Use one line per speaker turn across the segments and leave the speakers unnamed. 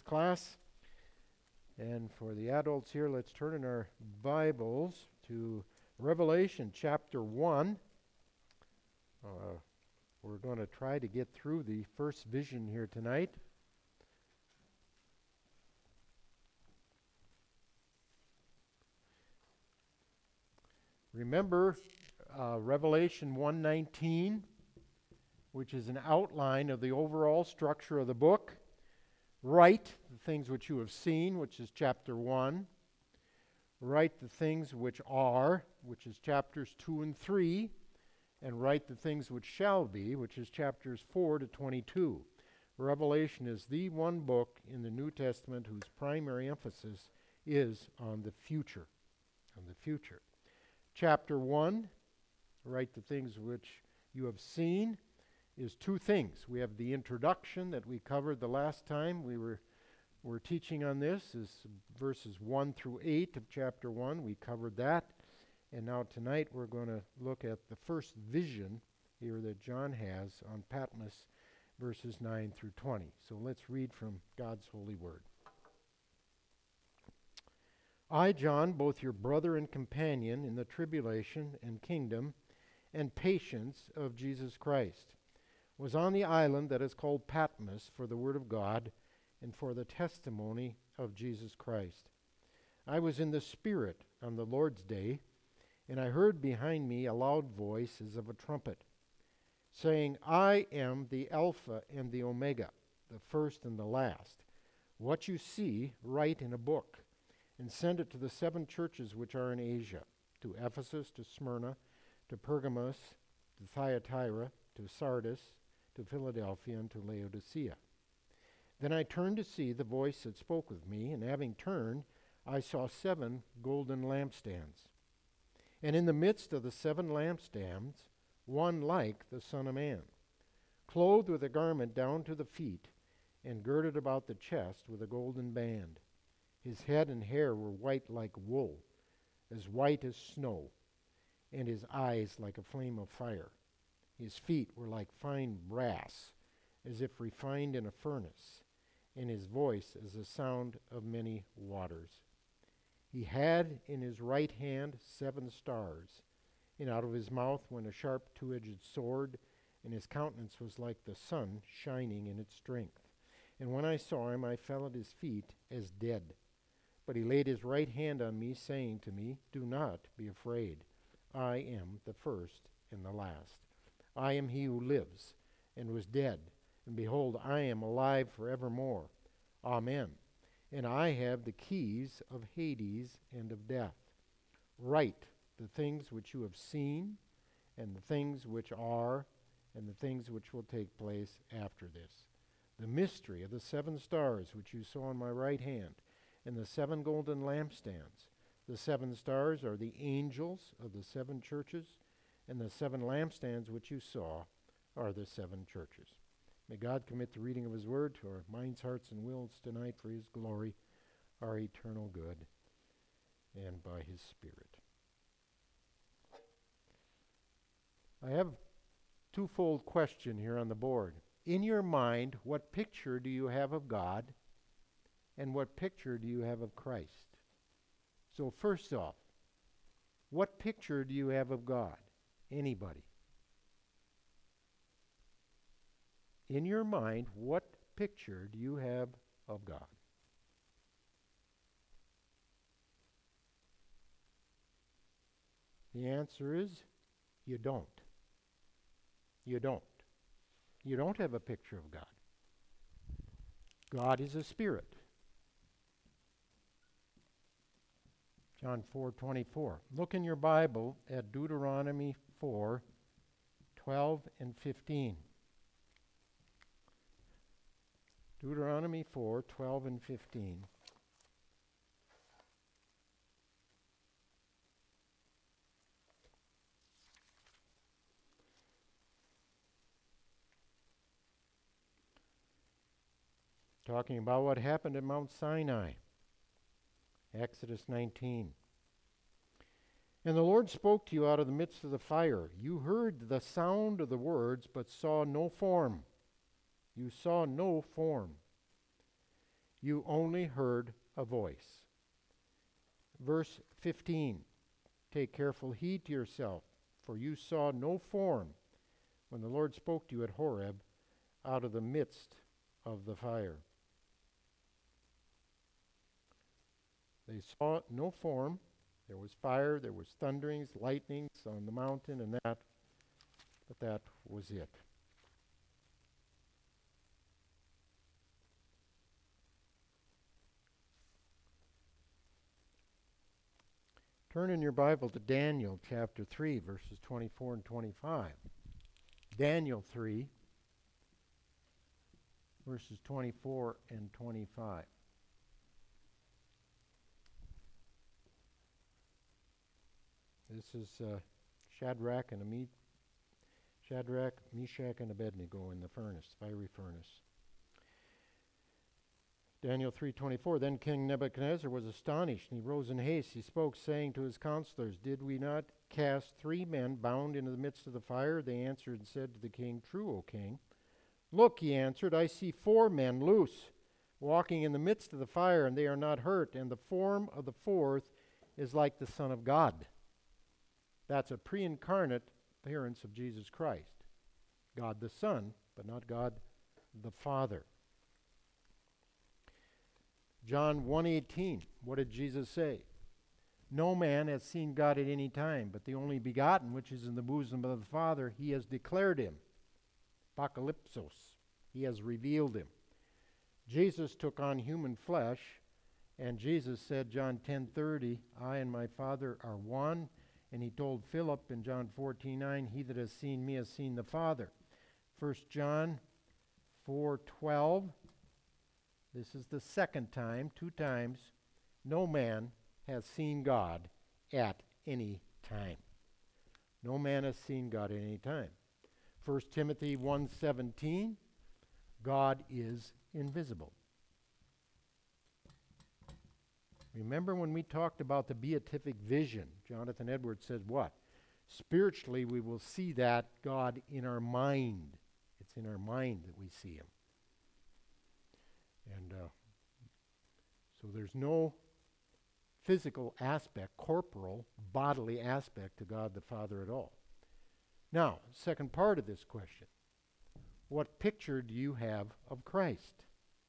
class. And for the adults here, let's turn in our Bibles to Revelation chapter 1. We're going to try to get through the first vision here tonight. Remember Revelation 1:19, which is an outline of the overall structure of the book. Write the things which you have seen, which is chapter 1. Write the things which are, which is chapters 2 and 3. And write the things which shall be, which is chapters 4 to 22. Revelation is the one book in the New Testament whose primary emphasis is on the future. On the future. Chapter 1, write the things which you have seen, is two things. We have the introduction that we covered the last time we were teaching on this, is verses 1 through 8 of chapter 1. We covered that. And now tonight we're going to look at the first vision here that John has on Patmos, verses 9 through 20. So let's read from God's holy word. I, John, both your brother and companion in the tribulation and kingdom and patience of Jesus Christ, was on the island that is called Patmos for the word of God and for the testimony of Jesus Christ. I was in the Spirit on the Lord's day, and I heard behind me a loud voice as of a trumpet, saying, I am the Alpha and the Omega, the first and the last. What you see, write in a book, and send it to the 7 churches which are in Asia, to Ephesus, to Smyrna, to Pergamos, to Thyatira, to Sardis, to Philadelphia, and to Laodicea. Then I turned to see the voice that spoke with me, and having turned, I saw 7 golden lampstands. And in the midst of the 7 lampstands, one like the Son of Man, clothed with a garment down to the feet, and girded about the chest with a golden band. His head and hair were white like wool, as white as snow, and his eyes like a flame of fire. His feet were like fine brass, as if refined in a furnace, and his voice as the sound of many waters. He had in his right hand 7 stars, and out of his mouth went a sharp 2-edged sword, and his countenance was like the sun shining in its strength. And when I saw him, I fell at his feet as dead. But he laid his right hand on me, saying to me, Do not be afraid. I am the first and the last. I am he who lives and was dead, and behold, I am alive forevermore. Amen. And I have the keys of Hades and of death. Write the things which you have seen, and the things which are, and the things which will take place after this. The mystery of the 7 stars which you saw in my right hand, and the 7 golden lampstands. The 7 stars are the angels of the 7 churches, and the 7 lampstands which you saw are the 7 churches. May God commit the reading of his word to our minds, hearts, and wills tonight for his glory, our eternal good, and by his Spirit. I have a twofold question here on the board. In your mind, what picture do you have of God, and what picture do you have of Christ? So first off, what picture do you have of God? Anybody? In your mind, what picture do you have of God? The answer is, you don't. You don't. You don't have a picture of God. God is a spirit. John 4:24. Look in your Bible at Deuteronomy 4:12 and 15. Deuteronomy 4:12 and 15. Talking about what happened at Mount Sinai. Exodus 19. And the Lord spoke to you out of the midst of the fire. You heard the sound of the words, but saw no form. You saw no form. You only heard a voice. Verse 15, take careful heed to yourself, for you saw no form when the Lord spoke to you at Horeb out of the midst of the fire. They saw no form. There was fire, there was thunderings, lightnings on the mountain, and that, but that was it. Turn in your Bible to Daniel chapter 3, verses 24 and 25. Daniel 3, verses 24 and 25. This is Shadrach, Meshach, and Abednego in the furnace, fiery furnace. Daniel 3:24. Then King Nebuchadnezzar was astonished, and he rose in haste. He spoke, saying to his counselors, "Did we not cast 3 men bound into the midst of the fire?" They answered and said to the king, "True, O king." "Look," he answered, "I see 4 men loose, walking in the midst of the fire, and they are not hurt, and the form of the 4th is like the Son of God." That's a pre-incarnate appearance of Jesus Christ. God the Son, but not God the Father. John 1:18, what did Jesus say? "No man has seen God at any time, but the only begotten, which is in the bosom of the Father, he has declared him." Apocalypsos, he has revealed him. Jesus took on human flesh, and Jesus said, John 10:30, "I and my Father are one." And he told Philip in John 14:9, "He that has seen me has seen the Father." 1 John 4:12, this is the second time, 2 times, "No man has seen God at any time." No man has seen God at any time. 1 Timothy 1:17, God is invisible. Remember when we talked about the beatific vision, Jonathan Edwards said what? Spiritually, we will see that God in our mind. It's in our mind that we see him. And so there's no physical aspect, corporal, bodily aspect to God the Father at all. Now, second part of this question. What picture do you have of Christ?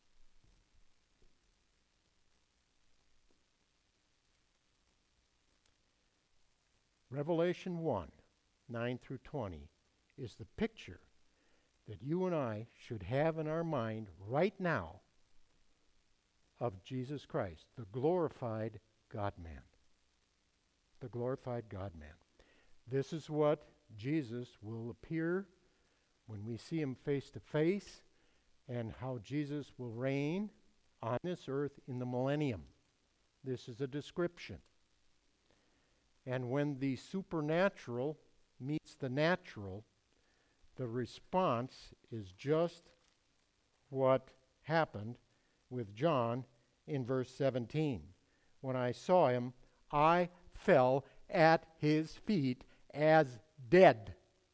Revelation 1:9 through 20 is the picture that you and I should have in our mind right now of Jesus Christ, the glorified God-man. The glorified God-man. This is what Jesus will appear when we see him face to face, and how Jesus will reign on this earth in the millennium. This is a description. And when the supernatural meets the natural, the response is just what happened with John in verse 17. "When I saw him, I fell at his feet as dead."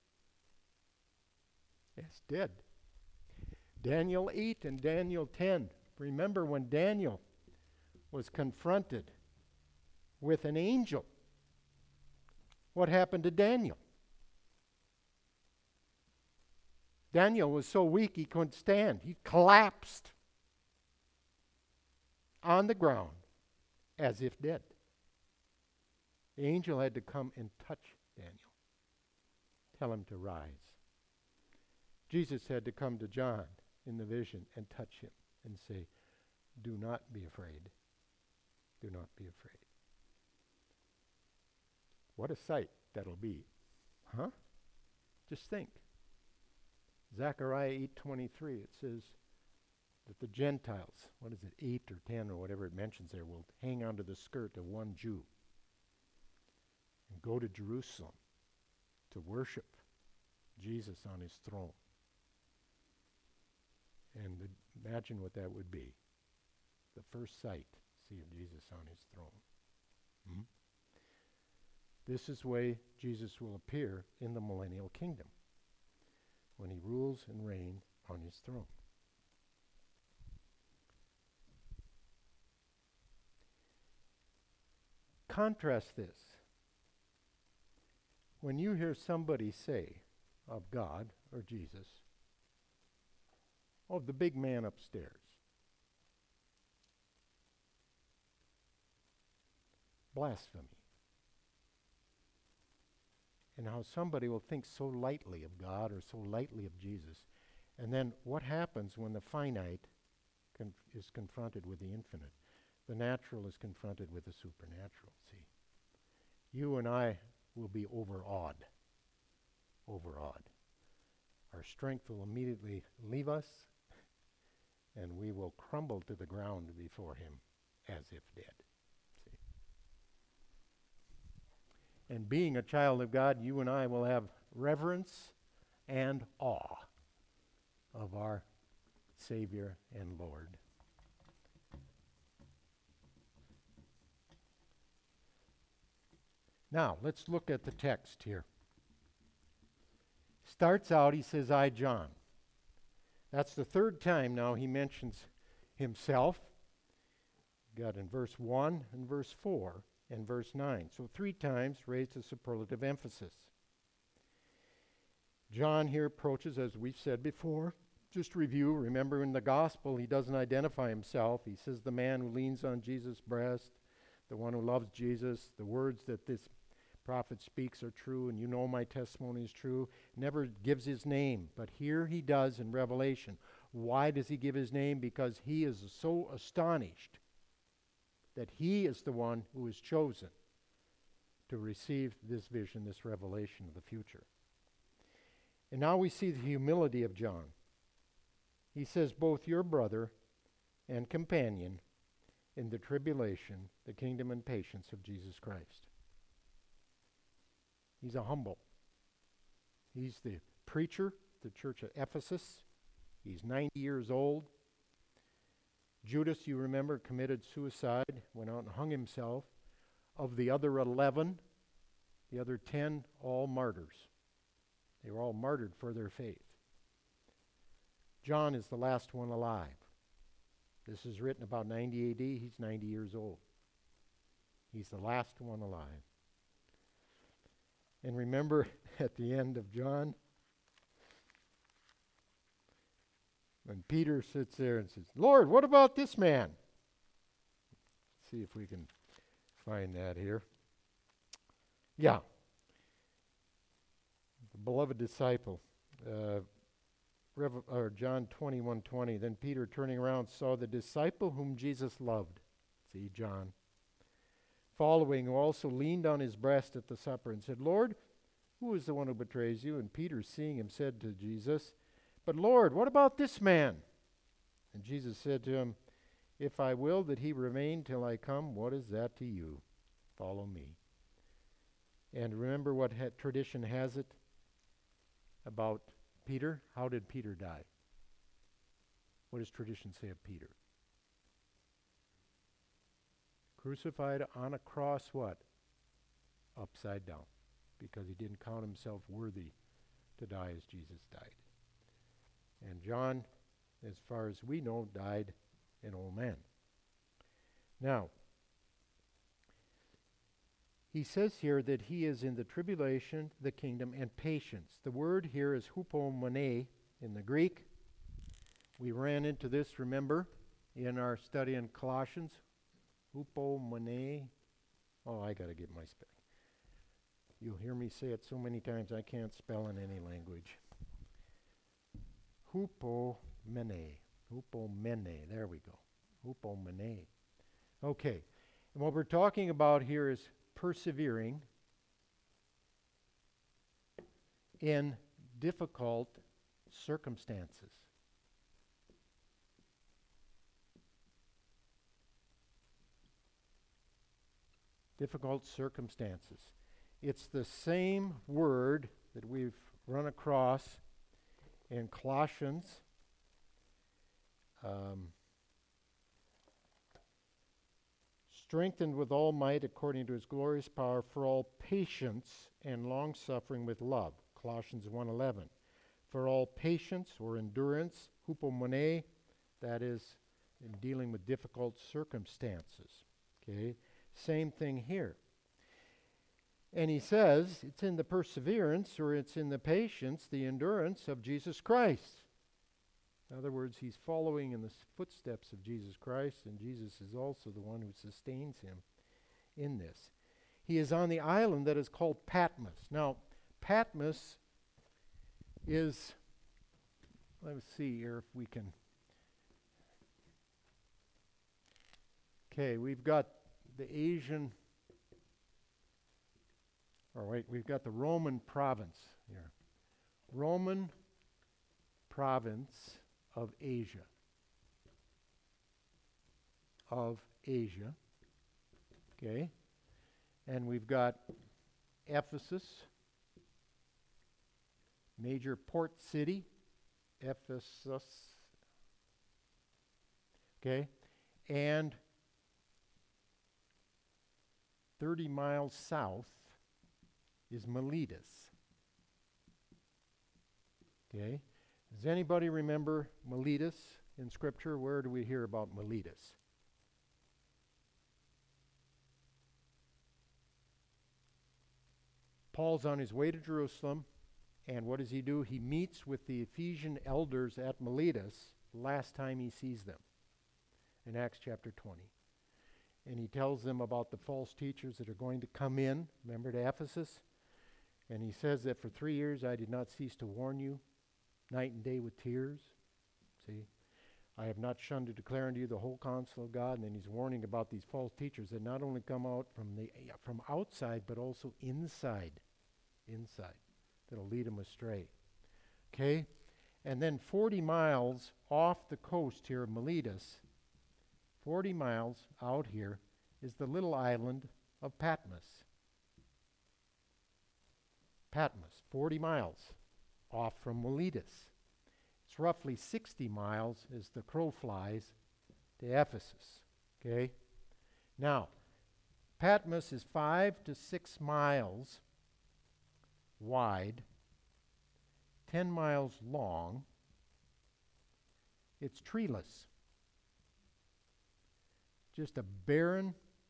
As dead. Daniel 8 and Daniel 10. Remember when Daniel was confronted with an angel. What happened to Daniel? Daniel was so weak he couldn't stand. He collapsed on the ground as if dead. The angel had to come and touch Daniel, tell him to rise. Jesus had to come to John in the vision and touch him and say, "Do not be afraid. Do not be afraid." What a sight that'll be. Huh? Just think. Zechariah 8:23, it says that the Gentiles, 8 or 10 or whatever it mentions there, will hang onto the skirt of one Jew and go to Jerusalem to worship Jesus on his throne. And imagine what that would be. The first sight, see of Jesus on his throne. This is the way Jesus will appear in the millennial kingdom, when he rules and reigns on his throne. contrast this. When you hear somebody say of God or Jesus, "Oh, the big man upstairs," blasphemy. And how somebody will think so lightly of God or so lightly of Jesus. And then what happens when the finite is confronted with the infinite? The natural is confronted with the supernatural, see. You and I will be overawed. Overawed. Our strength will immediately leave us, and we will crumble to the ground before him as if dead. See. And being a child of God, you and I will have reverence and awe of our Savior and Lord. Now, let's look at the text here. Starts out, he says, "I, John." That's the third time now he mentions himself. Got in verse 1 and verse 4 and verse 9. So 3 times raised a superlative emphasis. John here approaches, as we've said before. Just review, remember in the gospel he doesn't identify himself. He says the man who leans on Jesus' breast, the one who loves Jesus, the words that this prophet speaks are true, and you know my testimony is true. Never gives his name, but here he does in Revelation. Why does he give his name? Because he is so astonished that he is the one who is chosen to receive this vision, this revelation of the future. And now we see the humility of John. He says, "Both your brother and companion in the tribulation, the kingdom and patience of Jesus Christ." He's a humble. He's the preacher, the church at Ephesus. He's 90 years old. Judas, you remember, committed suicide, went out and hung himself. Of the other 11, the other 10, all martyrs. They were all martyred for their faith. John is the last one alive. This is written about 90 AD. He's 90 years old. He's the last one alive. And remember at the end of John, when Peter sits there and says, "Lord, what about this man?" Let's see if we can find that here. Yeah. The beloved disciple. John 21:20. Then Peter, turning around, saw the disciple whom Jesus loved. See, John. Following, who also leaned on his breast at the supper and said, "Lord, who is the one who betrays you?" And Peter, seeing him, said to Jesus, "But Lord, what about this man?" And Jesus said to him, "If I will that he remain till I come, what is that to you? Follow me." And remember what tradition has it about Peter? How did Peter die? What does tradition say of Peter? Crucified on a cross, what? Upside down. Because he didn't count himself worthy to die as Jesus died. And John, as far as we know, died an old man. Now, he says here that he is in the tribulation, the kingdom, and patience. The word here is hupomone in the Greek. We ran into this, remember, in our study in Colossians. Hupomone. Oh, I got to get my spelling. You'll hear me say it so many times I can't spell in any language. Hupomene. Hupomene. There we go. Hupomene. Okay. And what we're talking about here is persevering in difficult circumstances. Difficult circumstances. It's the same word that we've run across in Colossians. Strengthened with all might according to his glorious power for all patience and long-suffering with love. Colossians 1:11. For all patience or endurance, hupomone, that is in dealing with difficult circumstances. Okay? Same thing here. And he says it's in the perseverance, or it's in the patience, the endurance of Jesus Christ. In other words, he's following in the footsteps of Jesus Christ, and Jesus is also the one who sustains him in this. He is on the island that is called Patmos. Now, Patmos is, let's see here if we can. Okay, we've got the Asian, we've got the Roman province here. Roman province of Asia. Okay. And we've got Ephesus, major port city, Ephesus. Okay. And 30 miles south is Miletus. Okay. Does anybody remember Miletus in Scripture? Where do we hear about Miletus? Paul's on his way to Jerusalem, and what does he do? He meets with the Ephesian elders at Miletus last time he sees them in Acts chapter 20. And he tells them about the false teachers that are going to come in, remember, to Ephesus? And he says that for 3 years I did not cease to warn you, night and day with tears. See? I have not shunned to declare unto you the whole counsel of God. And then he's warning about these false teachers that not only come out from outside, but also inside, that'll lead them astray. Okay? And then 40 miles off the coast here of Miletus, 40 miles out here, is the little island of Patmos. Patmos, 40 miles off from Miletus. It's roughly 60 miles as the crow flies to Ephesus. Okay? Now, Patmos is 5 to 6 miles wide, 10 miles long. It's treeless. Just a barren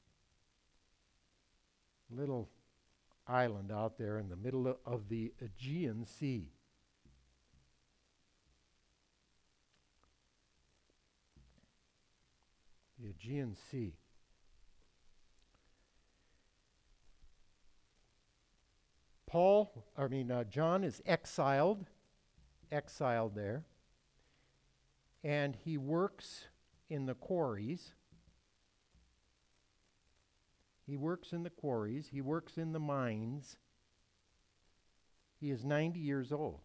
little island out there in the middle of the Aegean Sea. The Aegean Sea. John is exiled there, and he works in the quarries. He works in the mines. He is 90 years old.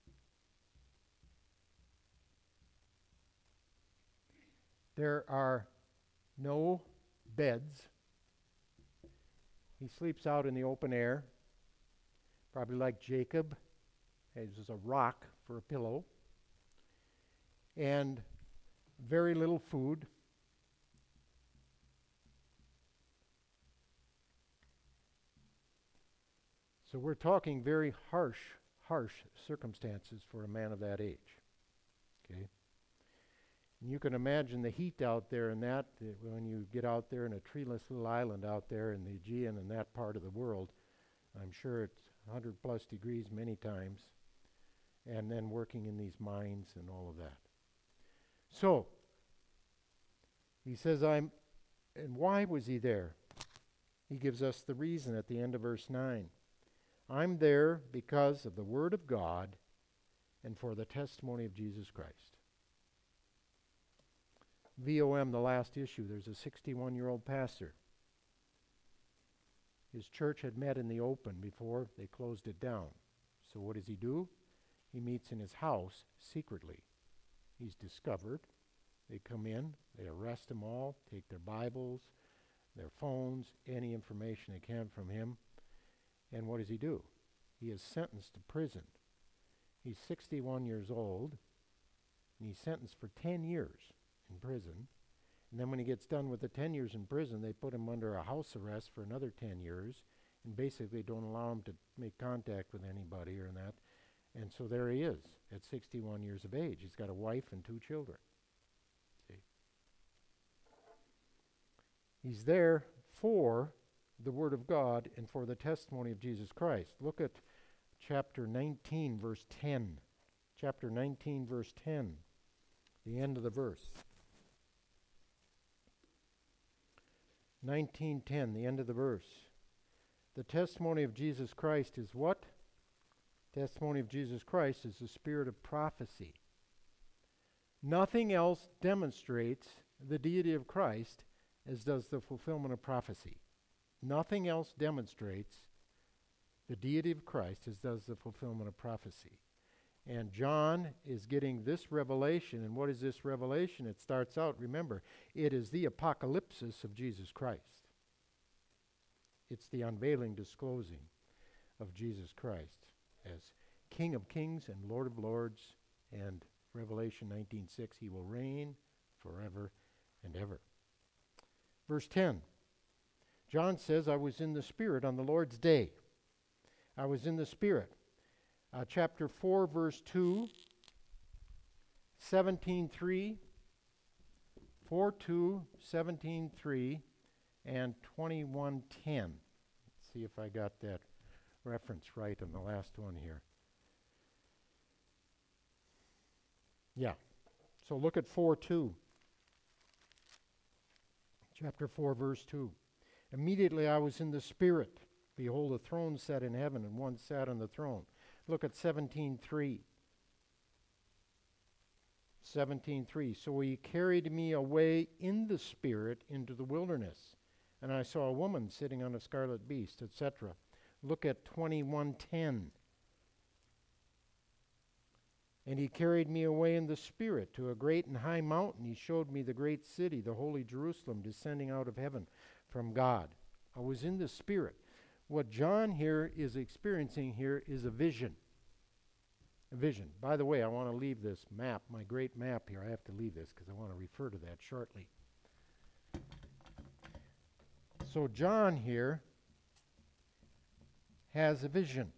There are no beds. He sleeps out in the open air, probably like Jacob. He uses a rock for a pillow. And very little food. So we're talking very harsh circumstances for a man of that age. Okay? And you can imagine the heat out there and that when you get out there in a treeless little island out there in the Aegean and that part of the world. I'm sure it's 100 plus degrees many times. And then working in these mines and all of that. So, he says, and why was he there? He gives us the reason at the end of verse 9. I'm there because of the Word of God and for the testimony of Jesus Christ. VOM, the last issue, there's a 61-year-old pastor. His church had met in the open before they closed it down. So what does he do? He meets in his house secretly. He's discovered. They come in, they arrest them all, take their Bibles, their phones, any information they can from him. And what does he do? He is sentenced to prison. He's 61 years old, and he's sentenced for 10 years in prison. And then when he gets done with the 10 years in prison, they put him under a house arrest for another 10 years, and basically don't allow him to make contact with anybody or that. And so there he is at 61 years of age. He's got a wife and 2 children. See? He's there for the Word of God and for the testimony of Jesus Christ. Look at chapter 19, verse 10. Chapter 19, verse 10, the end of the verse. 19:10, the end of the verse. The testimony of Jesus Christ is what? Testimony of Jesus Christ is the spirit of prophecy. Nothing else demonstrates the deity of Christ as does the fulfillment of prophecy. Nothing else demonstrates the deity of Christ as does the fulfillment of prophecy. And John is getting this revelation. And what is this revelation? It starts out, remember, it is the apocalypsis of Jesus Christ. It's the unveiling, disclosing of Jesus Christ as King of Kings and Lord of Lords. And Revelation 19:6, he will reign forever and ever. Verse 10, John says, I was in the Spirit on the Lord's day. I was in the Spirit. Chapter 4, verse 2, 17:3, 4:2, 17:3, and 21:10. Let's see if I got that reference right on the last one here. Yeah. So look at 4:2. Chapter 4, verse 2. Immediately I was in the Spirit. Behold, a throne sat in heaven, and one sat on the throne. Look at 17:3. 17:3. So he carried me away in the Spirit into the wilderness, and I saw a woman sitting on a scarlet beast, etc. Look at 21:10. And he carried me away in the Spirit to a great and high mountain. He showed me the great city, the holy Jerusalem, descending out of heaven from God. I was in the Spirit. What John here is experiencing here is a vision. A vision. By the way, I want to leave this map, my great map here. I have to leave this because I want to refer to that shortly. So John here has a vision.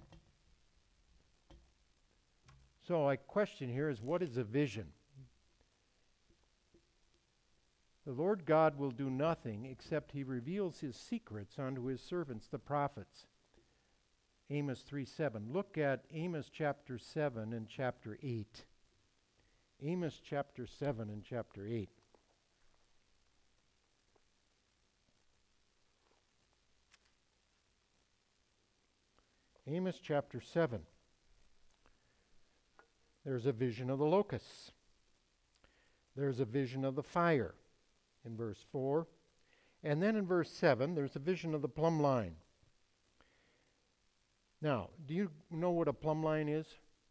So my question here is, what is a vision? The Lord God will do nothing except he reveals his secrets unto his servants, the prophets. Amos 3:7. Look at Amos chapter 7 and chapter 8. Amos chapter 7 and chapter 8. Amos chapter 7. There's a vision of the locusts. There's a vision of the fire in verse 4. And then in verse 7, there's a vision of the plumb line. Now, do you know what a plumb line is?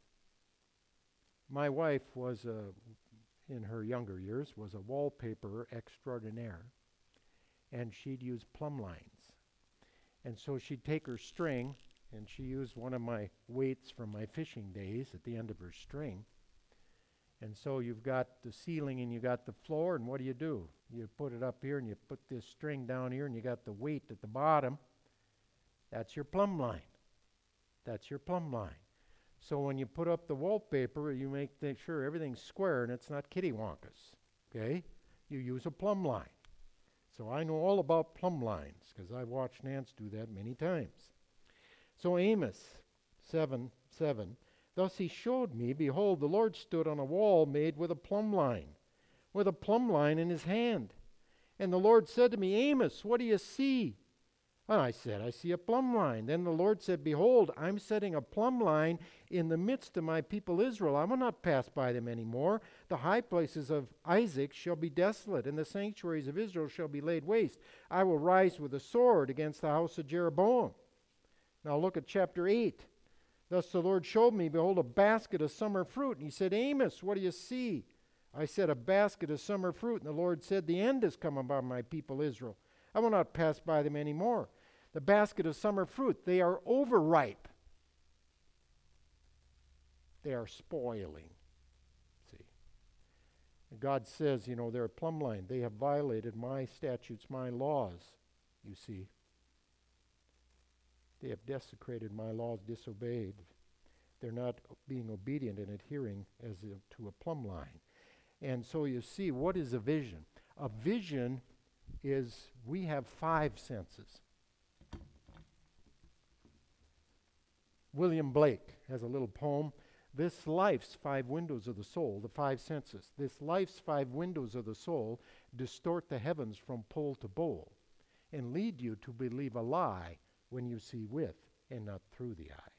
My wife was, in her younger years, was a wallpaper extraordinaire. And she'd use plumb lines. And so she'd take her string, and she used one of my weights from my fishing days at the end of her string. And so you've got the ceiling and you got the floor, and what do? You put it up here and you put this string down here and you got the weight at the bottom. That's your plumb line. That's your plumb line. So when you put up the wallpaper, you make sure everything's square and it's not kittywonkus. Okay? You use a plumb line. So I know all about plumb lines because I've watched Nance do that many times. So Amos 7:7. Thus he showed me, behold, the Lord stood on a wall made with a plumb line in his hand. And the Lord said to me, Amos, what do you see? And I said, I see a plumb line. Then the Lord said, behold, I'm setting a plumb line in the midst of my people Israel. I will not pass by them anymore. The high places of Isaac shall be desolate, and the sanctuaries of Israel shall be laid waste. I will rise with a sword against the house of Jeroboam. Now look at chapter 8. Thus the Lord showed me, behold, a basket of summer fruit. And he said, Amos, what do you see? I said, a basket of summer fruit. And the Lord said, the end has come upon my people Israel. I will not pass by them anymore. The basket of summer fruit, they are overripe. They are spoiling. See? And God says, they're a plumb line. They have violated my statutes, my laws, you see. They have desecrated my laws, disobeyed. They're not being obedient and adhering to a plumb line. And so you see, what is a vision? A vision is, we have 5 senses. William Blake has a little poem. This life's 5 windows of the soul, the 5 senses. This life's 5 windows of the soul distort the heavens from pole to pole and lead you to believe a lie when you see with and not through the eye.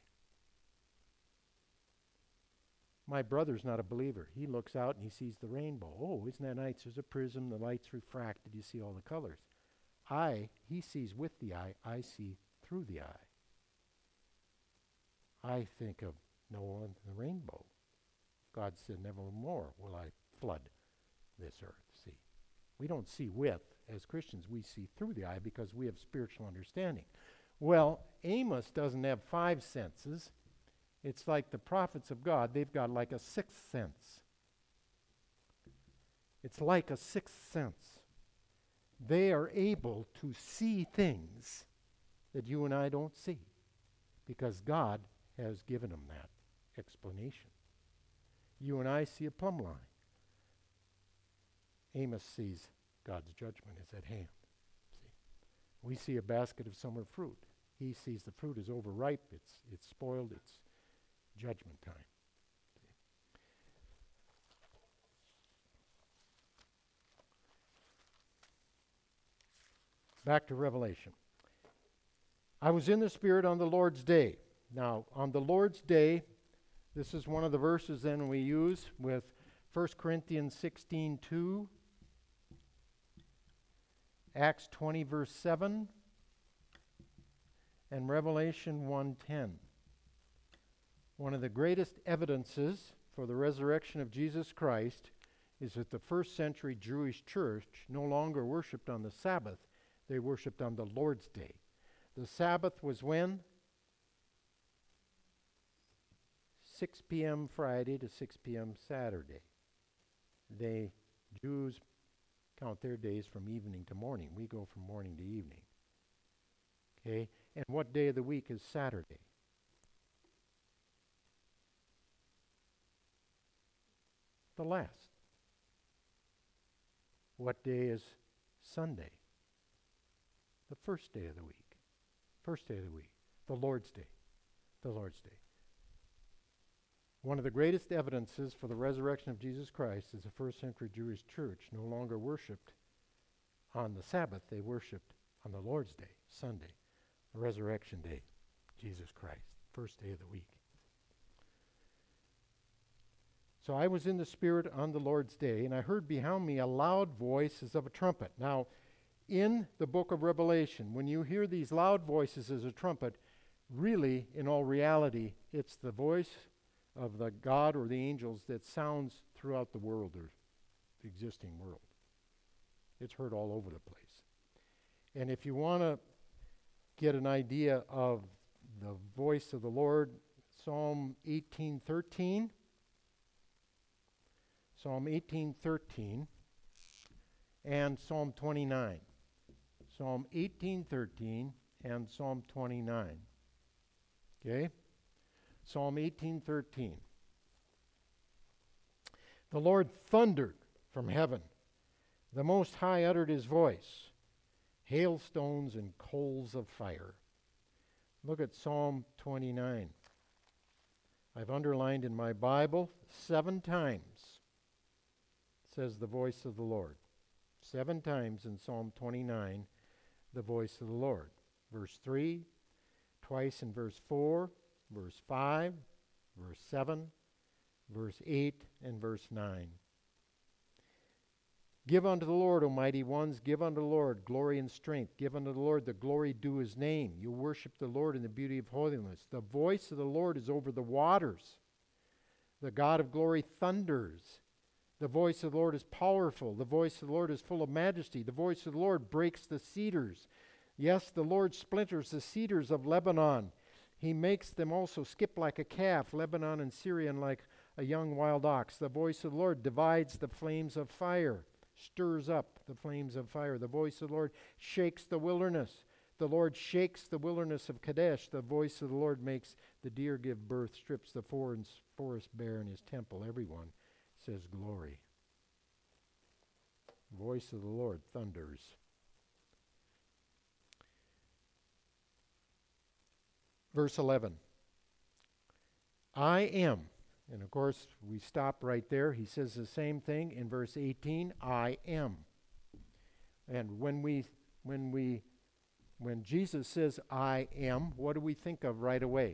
My brother's not a believer. He looks out and he sees the rainbow. Oh, isn't that nice? There's a prism, the light's refracted, you see all the colors. He sees with the eye, I see through the eye. I think of Noah and the rainbow. God said, nevermore will I flood this earth. See, we don't see with as Christians, we see through the eye because we have spiritual understanding. Well, Amos doesn't have 5 senses. It's like the prophets of God, they've got like a 6th sense. It's like a 6th sense. They are able to see things that you and I don't see because God has given them that explanation. You and I see a plumb line. Amos sees God's judgment is at hand. See? We see a basket of summer fruit. He sees the fruit is overripe, it's spoiled, it's judgment time. See? Back to Revelation. I was in the Spirit on the Lord's day. Now, on the Lord's day, this is one of the verses then we use with 1 Corinthians 16:2, Acts 20 verse 7, and Revelation 1:10. One of the greatest evidences for the resurrection of Jesus Christ is that the first century Jewish church no longer worshipped on the Sabbath, they worshipped on the Lord's day. The Sabbath was when? 6 p.m. Friday to 6 p.m. Saturday. Jews count their days from evening to morning. We go from morning to evening. Okay? And what day of the week is Saturday? The last. What day is Sunday? The first day of the week. First day of the week. The Lord's Day. The Lord's Day. One of the greatest evidences for the resurrection of Jesus Christ is the first century Jewish church no longer worshipped on the Sabbath. They worshipped on the Lord's Day, Sunday, the resurrection day, Jesus Christ, first day of the week. So I was in the Spirit on the Lord's day, and I heard behind me a loud voice as of a trumpet. Now, in the book of Revelation, when you hear these loud voices as a trumpet, really, in all reality, it's the voice of the God or the angels that sounds throughout the world or the existing world. It's heard all over the place. And if you want to get an idea of the voice of the Lord, Psalm 18:13, Psalm 18:13, and Psalm 29. Psalm 18:13 and Psalm 29. Okay? Psalm 18:13. The Lord thundered from heaven. The Most High uttered his voice. Hailstones and coals of fire. Look at Psalm 29. I've underlined in my Bible 7 times. It says the voice of the Lord. 7 times in Psalm 29, the voice of the Lord. Verse 3, twice in verse 4, verse 5, verse 7, verse 8, and verse 9. Give unto the Lord, O mighty ones, give unto the Lord glory and strength. Give unto the Lord the glory due his name. You worship the Lord in the beauty of holiness. The voice of the Lord is over the waters. The God of glory thunders. The voice of the Lord is powerful. The voice of the Lord is full of majesty. The voice of the Lord breaks the cedars. Yes, the Lord splinters the cedars of Lebanon. He makes them also skip like a calf, Lebanon and Syrian like a young wild ox. The voice of the Lord divides the flames of fire, stirs up the flames of fire. The voice of the Lord shakes the wilderness. The Lord shakes the wilderness of Kadesh. The voice of the Lord makes the deer give birth, strips the forest bare in his temple. Everyone says glory. Voice of the Lord thunders. Verse 11. I am. And of course, we stop right there. He says the same thing in verse 18, I am. And when Jesus says I am, what do we think of right away?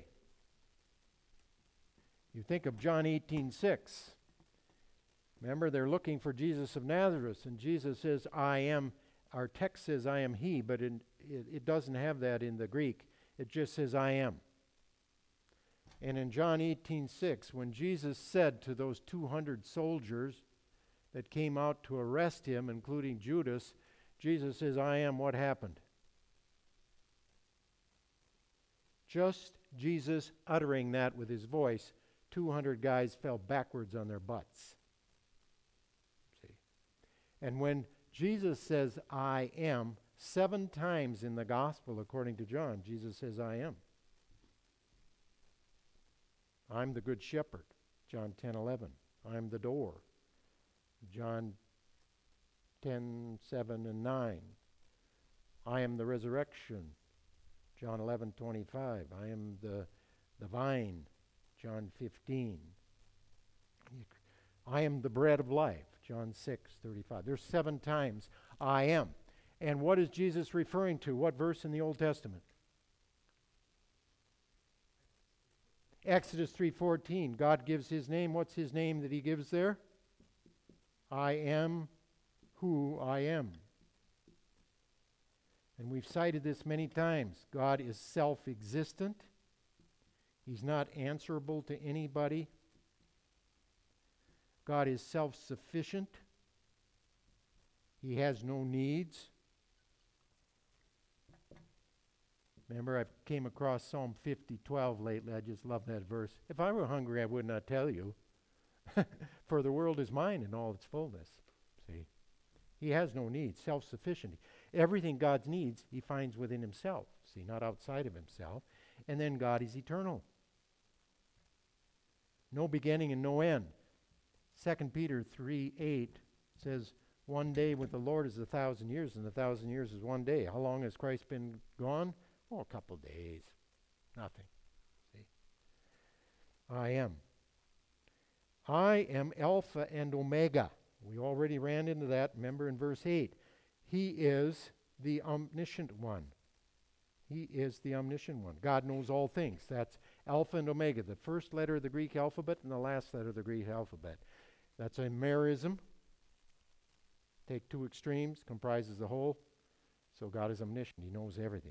You think of John 18:6. Remember, they're looking for Jesus of Nazareth, and Jesus says, I am. Our text says, I am he, but it doesn't have that in the Greek. It just says, I am. And in John 18:6, when Jesus said to those 200 soldiers that came out to arrest him, including Judas, Jesus says, I am, what happened? Just Jesus uttering that with his voice, 200 guys fell backwards on their butts. See? And when Jesus says, I am, 7 times in the gospel, according to John, Jesus says, I am. I'm the good shepherd, John 10:11. I'm the door, John 10:7 and 9. I am the resurrection, John 11:25. I am the vine, John 15. I am the bread of life, John 6:35. There's 7 times I am. And what is Jesus referring to? What verse in the Old Testament? Exodus 3:14. God gives his name. What's his name that he gives there? I am who I am. And we've cited this many times. God is self-existent. He's not answerable to anybody. God is self-sufficient. He has no needs. Remember, I came across Psalm 50:12 lately. I just love that verse. If I were hungry, I would not tell you. For the world is mine in all its fullness. See? He has no needs, self-sufficient. Everything God needs, he finds within himself. See, not outside of himself. And then God is eternal. No beginning and no end. 2 Peter 3:8 says, one day with the Lord is 1,000 years, and 1,000 years is one day. How long has Christ been gone? Oh, a couple days. Nothing. See? I am. I am Alpha and Omega. We already ran into that. Remember in verse 8. He is the omniscient one. He is the omniscient one. God knows all things. That's Alpha and Omega, the first letter of the Greek alphabet and the last letter of the Greek alphabet. That's a merism. Take 2 extremes, comprises the whole. So God is omniscient. He knows everything.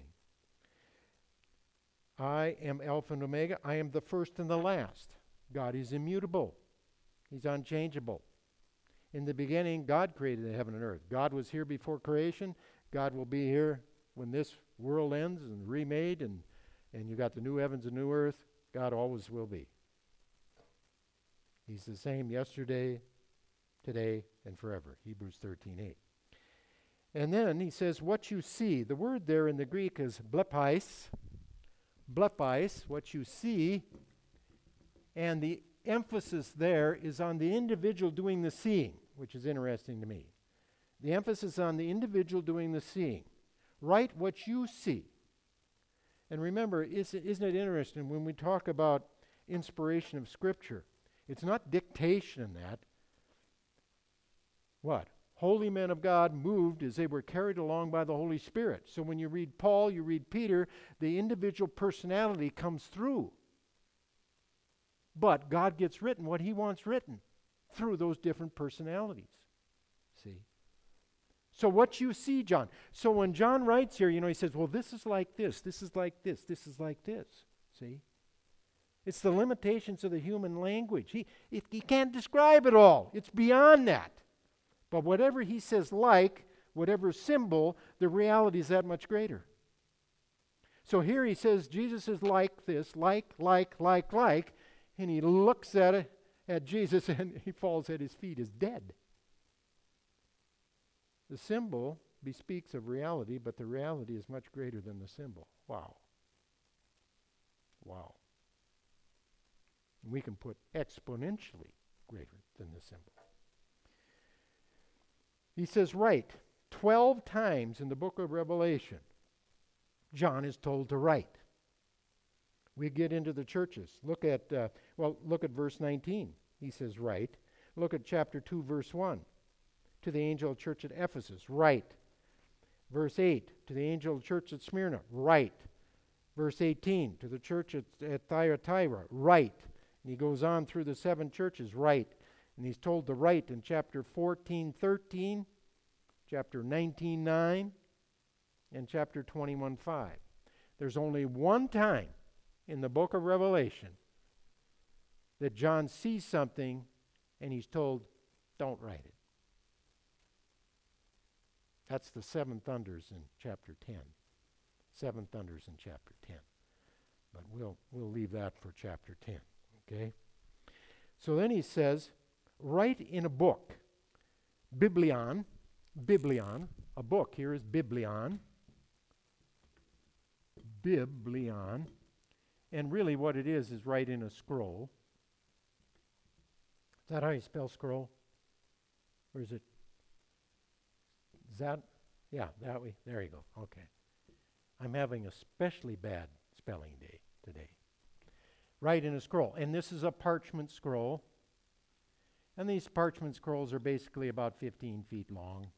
I am Alpha and Omega. I am the first and the last. God is immutable. He's unchangeable. In the beginning, God created the heaven and earth. God was here before creation. God will be here when this world ends and remade, and you got the new heavens and new earth. God always will be. He's the same yesterday, today, and forever. Hebrews 13:8. And then he says, what you see. The word there in the Greek is blepais. Blepais, what you see. And the emphasis there is on the individual doing the seeing, which is interesting to me. The emphasis on the individual doing the seeing. Write what you see. And remember, isn't it interesting when we talk about inspiration of Scripture? It's not dictation in that. What? Holy men of God moved as they were carried along by the Holy Spirit. So when you read Paul, you read Peter, the individual personality comes through. But God gets written what he wants written through those different personalities. See? So what you see, John. So when John writes here, he says, well, this is like this is like this is like this. See? It's the limitations of the human language. He can't describe it all. It's beyond that. But whatever he says like, whatever symbol, the reality is that much greater. So here he says Jesus is like this, like, and he looks at Jesus and he falls at his feet as dead. The symbol bespeaks of reality, but the reality is much greater than the symbol. Wow. Wow. We can put exponentially greater than the symbol. He says, write. 12 times in the book of Revelation, John is told to write. We get into the churches. Look at verse 19. He says, write. Look at chapter 2, verse 1. To the angel of the church at Ephesus, write. Verse 8, to the angel of the church at Smyrna, write. Verse 18, to the church at Thyatira, write. And he goes on through the 7 churches, write. And he's told to write in chapter 14:13, chapter 19:9, and chapter 21:5. There's only one time in the book of Revelation that John sees something and he's told, don't write it. That's the 7 thunders in chapter 10. 7 thunders in chapter 10. But we'll leave that for chapter 10, okay? So then he says, write in a book. Biblion, a book here is biblion. Biblion. And really what it is write in a scroll. Is that how you spell scroll? Or is it? Is that? Yeah, that way. There you go. Okay. I'm having a especially bad spelling day today. Write in a scroll. And this is a parchment scroll. And these parchment scrolls are basically about 15 feet long.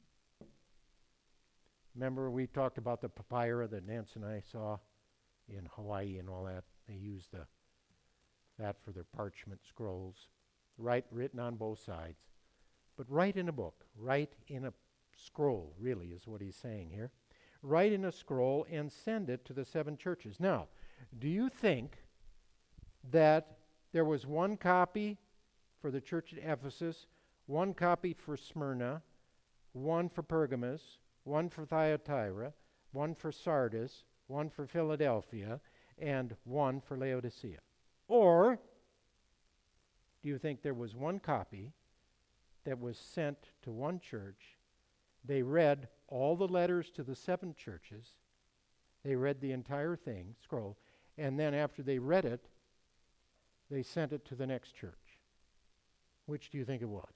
Remember we talked about the papyrus that Nance and I saw in Hawaii and all that. They used that for their parchment scrolls. Written on both sides. But write in a book. Write in a scroll, really, is what he's saying here. Write in a scroll and send it to the 7 churches. Now, do you think that there was one copy for the church at Ephesus, one copy for Smyrna, one for Pergamos, one for Thyatira, one for Sardis, one for Philadelphia, and one for Laodicea? Or do you think there was one copy that was sent to one church? They read all the letters to the 7 churches. They read the entire thing, scroll, and then after they read it, they sent it to the next church. Which do you think it was?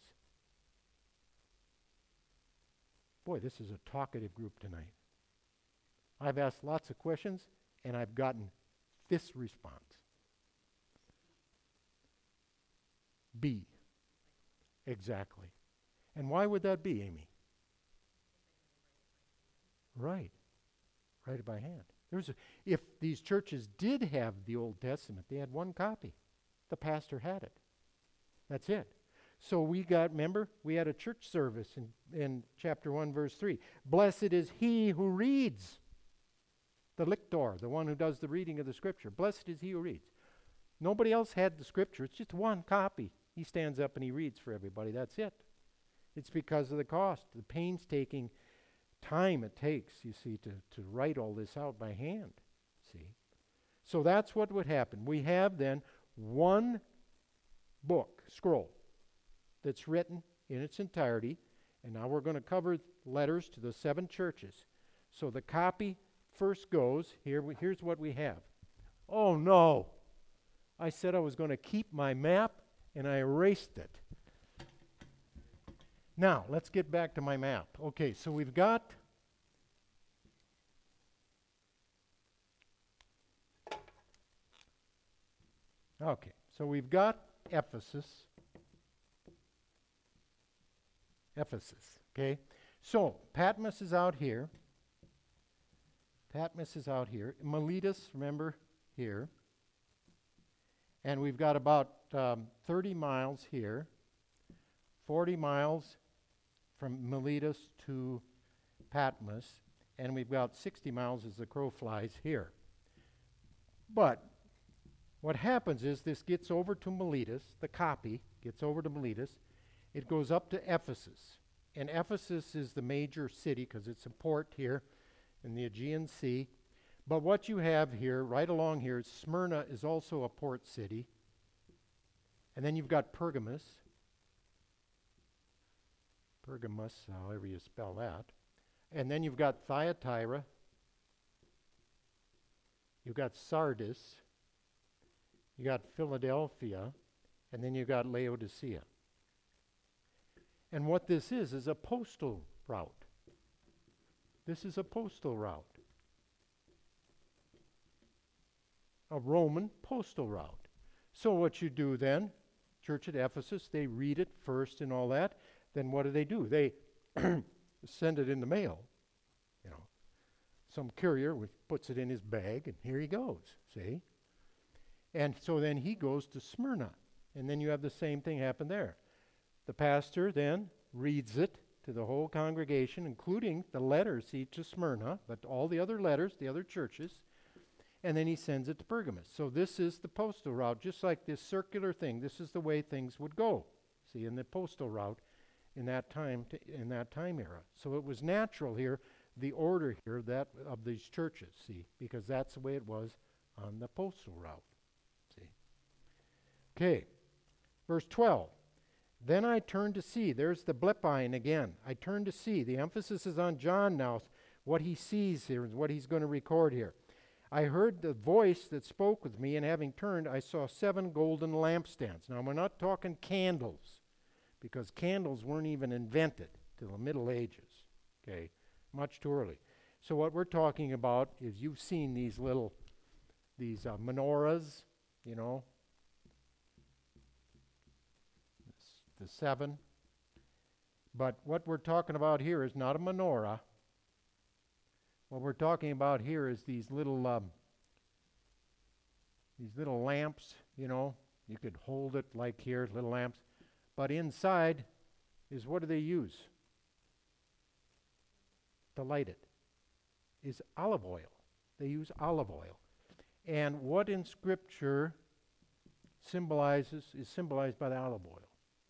Boy, this is a talkative group tonight. I've asked lots of questions, and I've gotten this response. B. Exactly. And why would that be, Amy? Right. Write it by hand. If these churches did have the Old Testament, they had one copy. The pastor had it. That's it. So we had a church service in chapter 1, verse 3. Blessed is he who reads. The lictor, the one who does the reading of the scripture. Blessed is he who reads. Nobody else had the scripture. It's just one copy. He stands up and he reads for everybody. That's it. It's because of the cost, the painstaking time it takes, you see, to write all this out by hand. See? So that's what would happen. We have then one book, scroll, that's written in its entirety. And now we're going to cover letters to the 7 churches. So the copy first goes, here's what we have. Oh no! I said I was going to keep my map, and I erased it. Now, let's get back to my map. Okay, so we've got Ephesus. Okay? So, Patmos is out here. Miletus, remember, here. And we've got about 30 miles here, 40 miles from Miletus to Patmos, and we've got 60 miles as the crow flies here. But what happens is this gets over to Miletus, the copy gets over to Miletus, it goes up to Ephesus. And Ephesus is the major city because it's a port here in the Aegean Sea. But what you have here, right along here, Smyrna is also a port city. And then you've got Pergamos, however you spell that. And then you've got Thyatira. You've got Sardis. You got Philadelphia. And then you've got Laodicea. And what this is a postal route. This is a postal route. a Roman postal route. So what you do then, church at Ephesus, they read it first and all that. Then what do? They send it in the mail. You know, some courier puts it in his bag, and here he goes, see? And so then he goes to Smyrna, and then you have the same thing happen there. The pastor then reads it to the whole congregation, including the letters to Smyrna, but all the other letters, the other churches, and then he sends it to Pergamos. So this is the postal route, just like this circular thing. This is the way things would go, see, in the postal route in that time era. So it was natural here, the order here that of these churches, see, because that's the way it was on the postal route, see. Okay, verse 12. Then I turned to see. There's the blepein again. I turned to see. The emphasis is on John now. What he sees here is what he's going to record here. I heard the voice that spoke with me, and having turned, I saw 7 golden lampstands. Now, we're not talking candles, because candles weren't even invented till the Middle Ages, okay, much too early. So what we're talking about is you've seen these menorahs, you know, the 7. But what we're talking about here is not a menorah. What we're talking about here is these little lamps, you know. You could hold it like here, little lamps. But inside is, what do they use to light it? Is olive oil. They use olive oil. And what in Scripture is symbolized by the olive oil?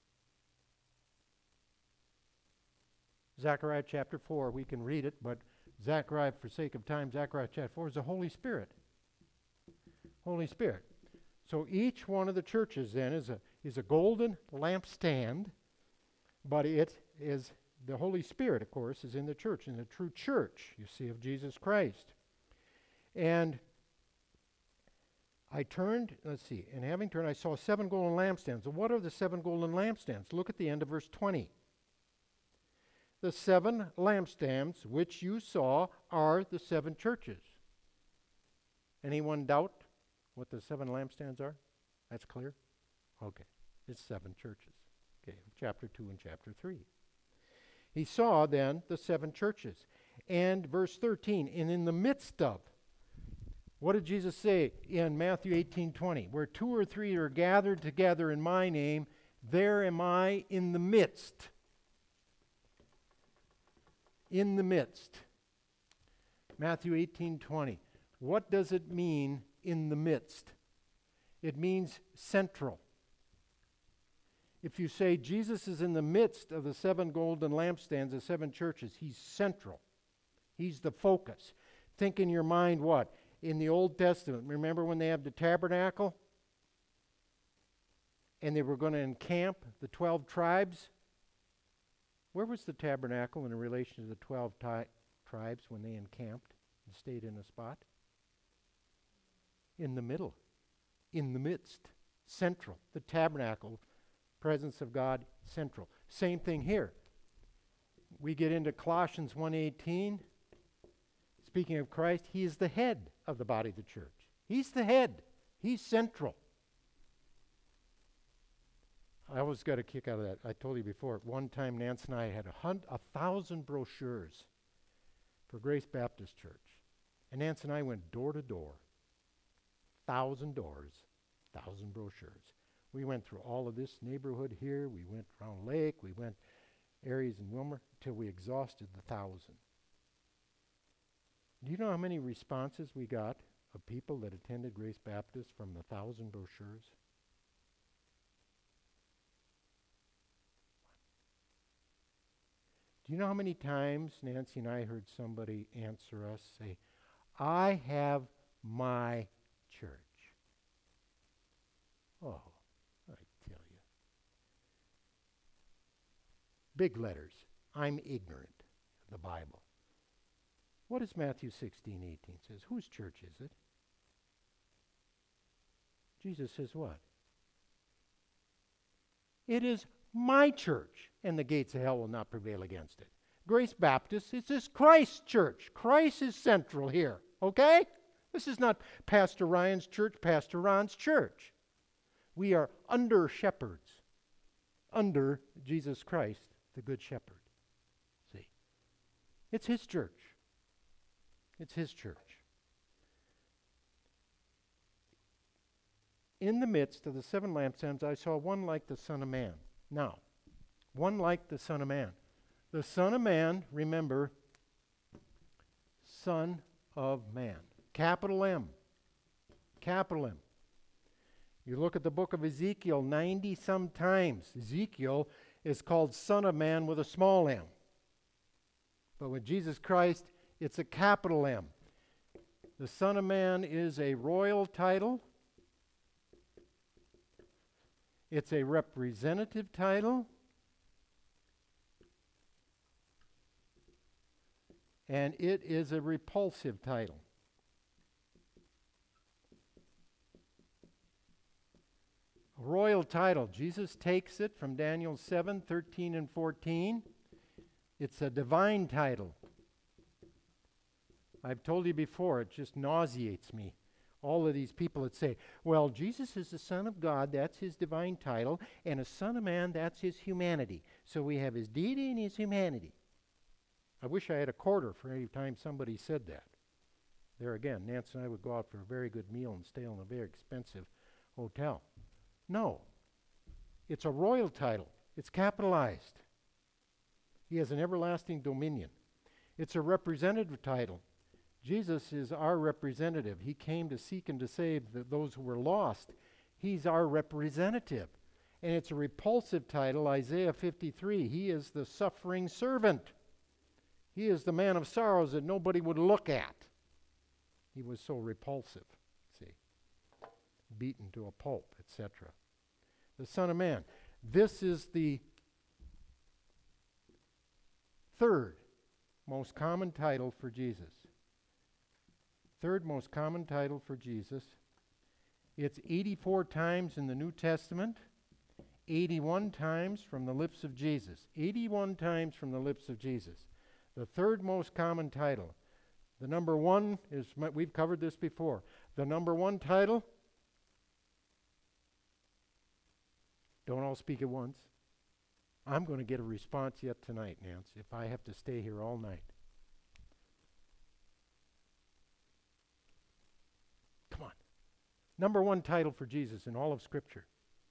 Zechariah chapter 4, we can read it, but Zechariah, for sake of time, Zechariah chapter 4 is the Holy Spirit. Holy Spirit. So each one of the churches then is a golden lampstand, but it is the Holy Spirit, of course, is in the church, in the true church, you see, of Jesus Christ. And I turned, and having turned, I saw 7 golden lampstands. And what are the 7 golden lampstands? Look at the end of verse 20. The 7 lampstands which you saw are the 7 churches. Anyone doubt what the 7 lampstands are? That's clear? Okay. It's 7 churches. Okay, chapter 2 and chapter 3. He saw then the 7 churches. And verse 13, and in the midst of, what did Jesus say in Matthew 18:20? Where 2 or 3 are gathered together in my name, there am I in the midst. In the midst. Matthew 18:20. What does it mean, in the midst? It means central. If you say Jesus is in the midst of the 7 golden lampstands, the 7 churches, he's central. He's the focus. Think in your mind what? In the Old Testament, remember when they have the tabernacle? And they were going to encamp the 12 tribes? Where was the tabernacle in relation to the 12 tribes when they encamped and stayed in a spot? In the middle, in the midst, central. The tabernacle, presence of God, central. Same thing here. We get into Colossians 1:18. Speaking of Christ, he is the head of the body of the church. He's the head. He's central. I always got a kick out of that. I told you before, one time Nance and I had 1,000 brochures for Grace Baptist Church. And Nance and I went door to door. 1,000 doors, 1,000 brochures. We went through all of this neighborhood here. We went around Lake. We went areas in Wilmer till we exhausted the 1,000. Do you know how many responses we got of people that attended Grace Baptist from the 1,000 brochures? Do you know how many times Nancy and I heard somebody answer us, say, I have my church? Oh, I tell you. Big letters. I'm ignorant of the Bible. What does Matthew 16:18 says? Whose church is it? Jesus says what? It is my church, and the gates of hell will not prevail against it. Grace Baptist, it's this Christ church. Christ is central here, okay? This is not Pastor Ryan's church, Pastor Ron's church. We are under shepherds, under Jesus Christ, the Good Shepherd. See? It's His church. It's His church. In the midst of the 7 lampstands, I saw one like the Son of Man. Now, one like the Son of Man. The Son of Man, remember, Son of Man. Capital M. Capital M. You look at the book of Ezekiel 90-some times. Ezekiel is called Son of Man with a small m. But with Jesus Christ, it's a capital M. The Son of Man is a royal title. It's a representative title. And it is a repulsive title. A royal title. Jesus takes it from Daniel 7:13 and 14. It's a divine title. I've told you before, it just nauseates me. All of these people that say, well, Jesus is the Son of God, that's His divine title, and a Son of Man, that's His humanity. So we have His deity and His humanity. I wish I had a quarter for every time somebody said that. There again, Nancy and I would go out for a very good meal and stay in a very expensive hotel. No. It's a royal title. It's capitalized. He has an everlasting dominion. It's a representative title. Jesus is our representative. He came to seek and to save those who were lost. He's our representative. And it's a repulsive title, Isaiah 53. He is the suffering servant. He is the man of sorrows that nobody would look at. He was so repulsive, see. Beaten to a pulp, etc. The Son of Man. This is the third most common title for Jesus. Third most common title for Jesus. It's 84 times in the New Testament, 81 times from the lips of Jesus. 81 times from the lips of Jesus. The third most common title. The number one is, we've covered this before. The number one title, don't all speak at once. I'm going to get a response yet tonight, Nance, if I have to stay here all night. Come on. Number one title for Jesus in all of Scripture.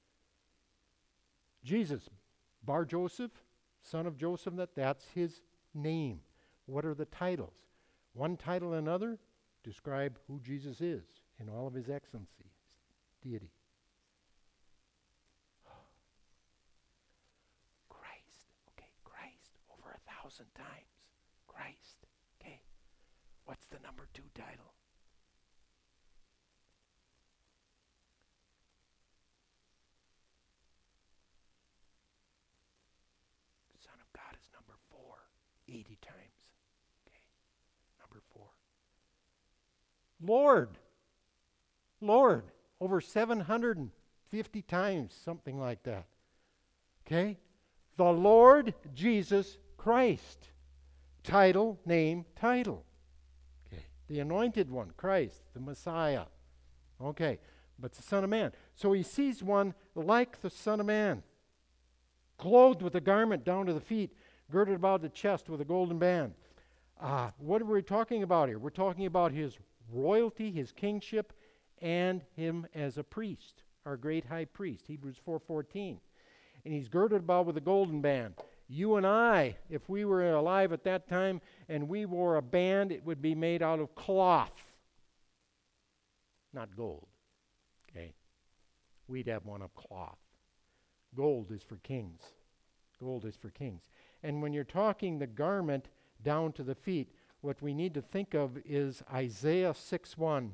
Jesus, Bar Joseph, son of Joseph, that's His name. What are the titles? One title and another describe who Jesus is in all of His excellency, His deity. Christ. Okay, Christ over 1,000 times. Christ. Okay. What's the number 2 title? Son of God is number 4, 80 times. Okay, number 4. Lord, over 750 times, something like that. Okay? The Lord Jesus Christ. Title, name, title. Okay. The anointed one, Christ, the Messiah. Okay. But the Son of Man. So he sees one like the Son of Man, clothed with a garment down to the feet, girded about the chest with a golden band. What are we talking about here? We're talking about His royalty, His kingship, and Him as a priest, our great high priest, Hebrews 4:14. And He's girded about with a golden band. You and I, if we were alive at that time and we wore a band, it would be made out of cloth, not gold. Okay? We'd have one of cloth. Gold is for kings. Gold is for kings. And when you're talking the garment down to the feet, what we need to think of is Isaiah 6:1.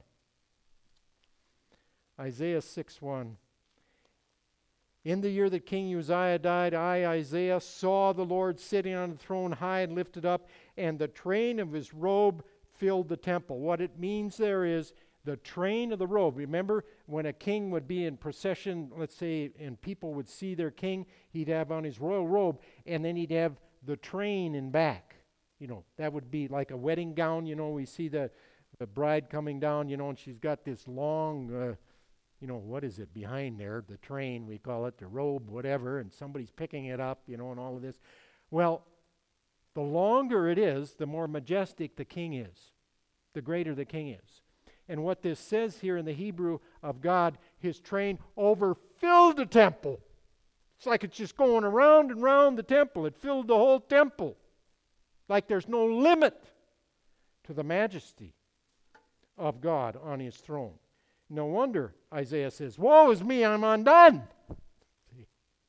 Isaiah 6:1. In the year that King Uzziah died, I, Isaiah, saw the Lord sitting on the throne high and lifted up, and the train of His robe filled the temple. What it means there is the train of the robe. Remember when a king would be in procession, let's say, and people would see their king, he'd have on his royal robe, and then he'd have the train in back. You know, that would be like a wedding gown. You know, we see the The bride coming down, and she's got this long, what is it behind there? The train, we call it, the robe, whatever, and somebody's picking it up, and all of this. Well, the longer it is, the more majestic the king is, the greater the king is. And what this says here in the Hebrew of God, his train overfilled the temple. It's like it's just going around and around the temple. It filled the whole temple. Like there's no limit to the majesty of God on his throne. No wonder Isaiah says, "Woe is me, I'm undone." See?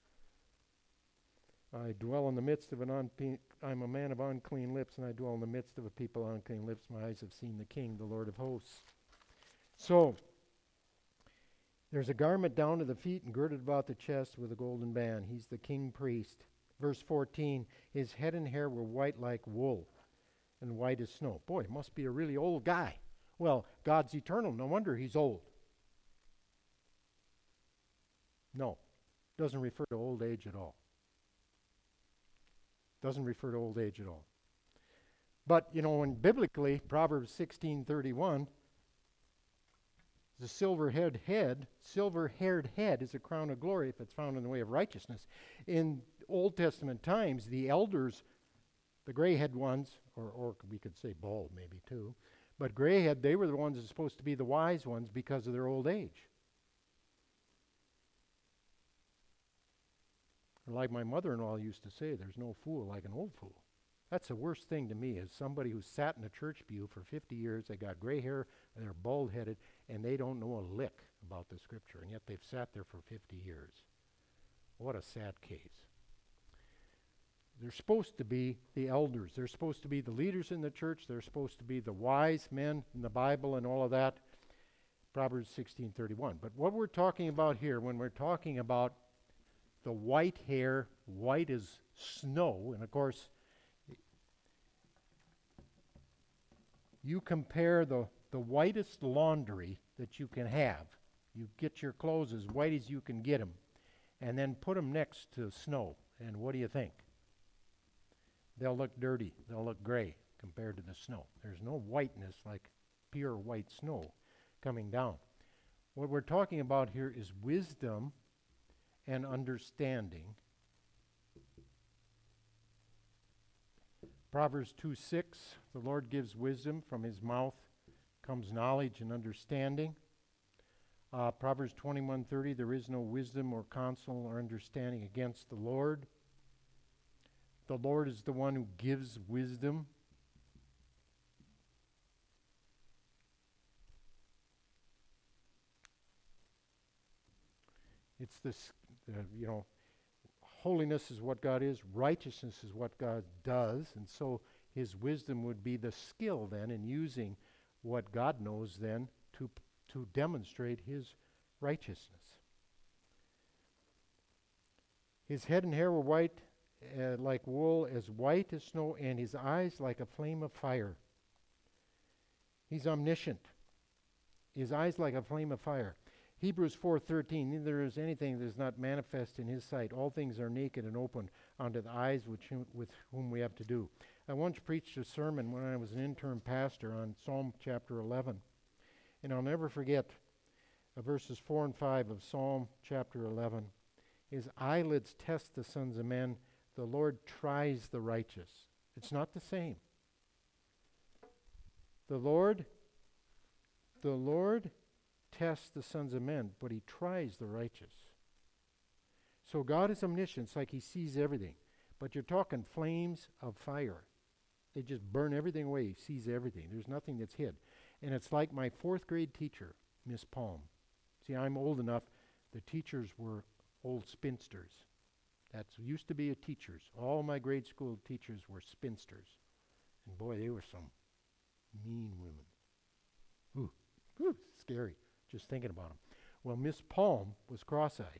I dwell in the midst of I'm a man of unclean lips, and I dwell in the midst of a people of unclean lips. My eyes have seen the King, the Lord of hosts. So, there's a garment down to the feet and girded about the chest with a golden band. He's the king priest. Verse 14, his head and hair were white like wool and white as snow. Boy, he must be a really old guy. Well, God's eternal. No wonder he's old. No, doesn't refer to old age at all. Doesn't refer to old age at all. But, when biblically, Proverbs 16:31, the silver-haired head is a crown of glory if it's found in the way of righteousness. In Old Testament times, the elders, the gray-head ones, or we could say bald maybe too, but gray-head, they were the ones that are supposed to be the wise ones because of their old age. Like my mother-in-law used to say, there's no fool like an old fool. That's the worst thing to me, is somebody who's sat in a church pew for 50 years, they got gray hair, and they're bald-headed, and they don't know a lick about the Scripture, and yet they've sat there for 50 years. What a sad case. They're supposed to be the elders. They're supposed to be the leaders in the church. They're supposed to be the wise men in the Bible and all of that. Proverbs 16:31. But what we're talking about here, when we're talking about the white hair, white as snow, and of course, you compare the whitest laundry that you can have. You get your clothes as white as you can get them, and then put them next to snow. And what do you think? They'll look dirty. They'll look gray compared to the snow. There's no whiteness like pure white snow coming down. What we're talking about here is wisdom and understanding. Proverbs 2:6, the Lord gives wisdom, from his mouth comes knowledge and understanding. Proverbs 21:30, there is no wisdom or counsel or understanding against the Lord. The Lord is the one who gives wisdom. It's this, holiness is what God is, righteousness is what God does, and so his wisdom would be the skill then in using what God knows then to demonstrate his righteousness. His head and hair were white like wool, as white as snow, and his eyes like a flame of fire. He's omniscient. His eyes like a flame of fire. Hebrews 4:13, neither is anything that is not manifest in his sight. All things are naked and open unto the eyes with whom we have to do. I once preached a sermon when I was an intern pastor on Psalm chapter 11. And I'll never forget verses 4 and 5 of Psalm chapter 11. His eyelids test the sons of men. The Lord tries the righteous. It's not the same. The Lord tests the sons of men, but he tries the righteous. So God is omniscient. It's like he sees everything. But you're talking flames of fire. They just burn everything away. He sees everything. There's nothing that's hid. And it's like my 4th grade teacher, Miss Palm. See, I'm old enough. The teachers were old spinsters. That used to be a teachers. All my grade school teachers were spinsters. And boy, they were some mean women. Ooh, scary just thinking about them. Well, Miss Palm was cross-eyed.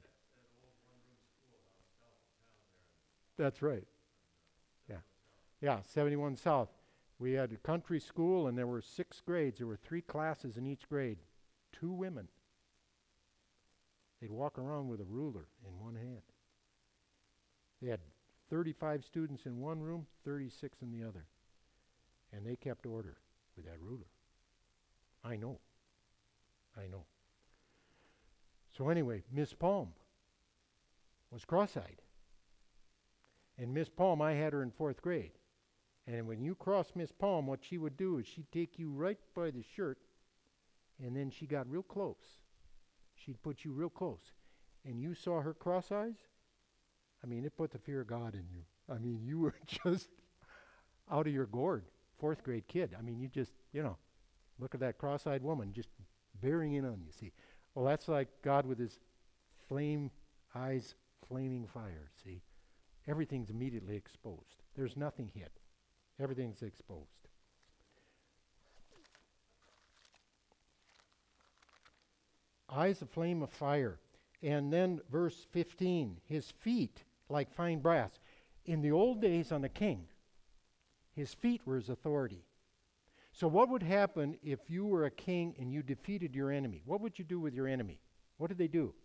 That's right. Yeah, 71 South. We had a country school, and there were 6 grades. There were 3 classes in each grade. 2 women. They'd walk around with a ruler in one hand. They had 35 students in one room, 36 in the other. And they kept order with that ruler. I know. I know. So anyway, Miss Palm was cross-eyed. And Miss Palm, I had her in 4th grade. And when you cross Miss Palm, what she would do is she'd take you right by the shirt, and then she got real close. She'd put you real close. And you saw her cross eyes? I mean, it put the fear of God in you. I mean, you were just out of your gourd, 4th grade kid. I mean, you just, look at that cross-eyed woman just bearing in on you, see. Well, that's like God with his eyes flaming fire, see. Everything's immediately exposed. There's nothing hid. Everything's exposed. Eyes a flame of fire. And then verse 15, his feet like fine brass. In the old days on the king, his feet were his authority. So what would happen if you were a king and you defeated your enemy? What would you do with your enemy? What did they do?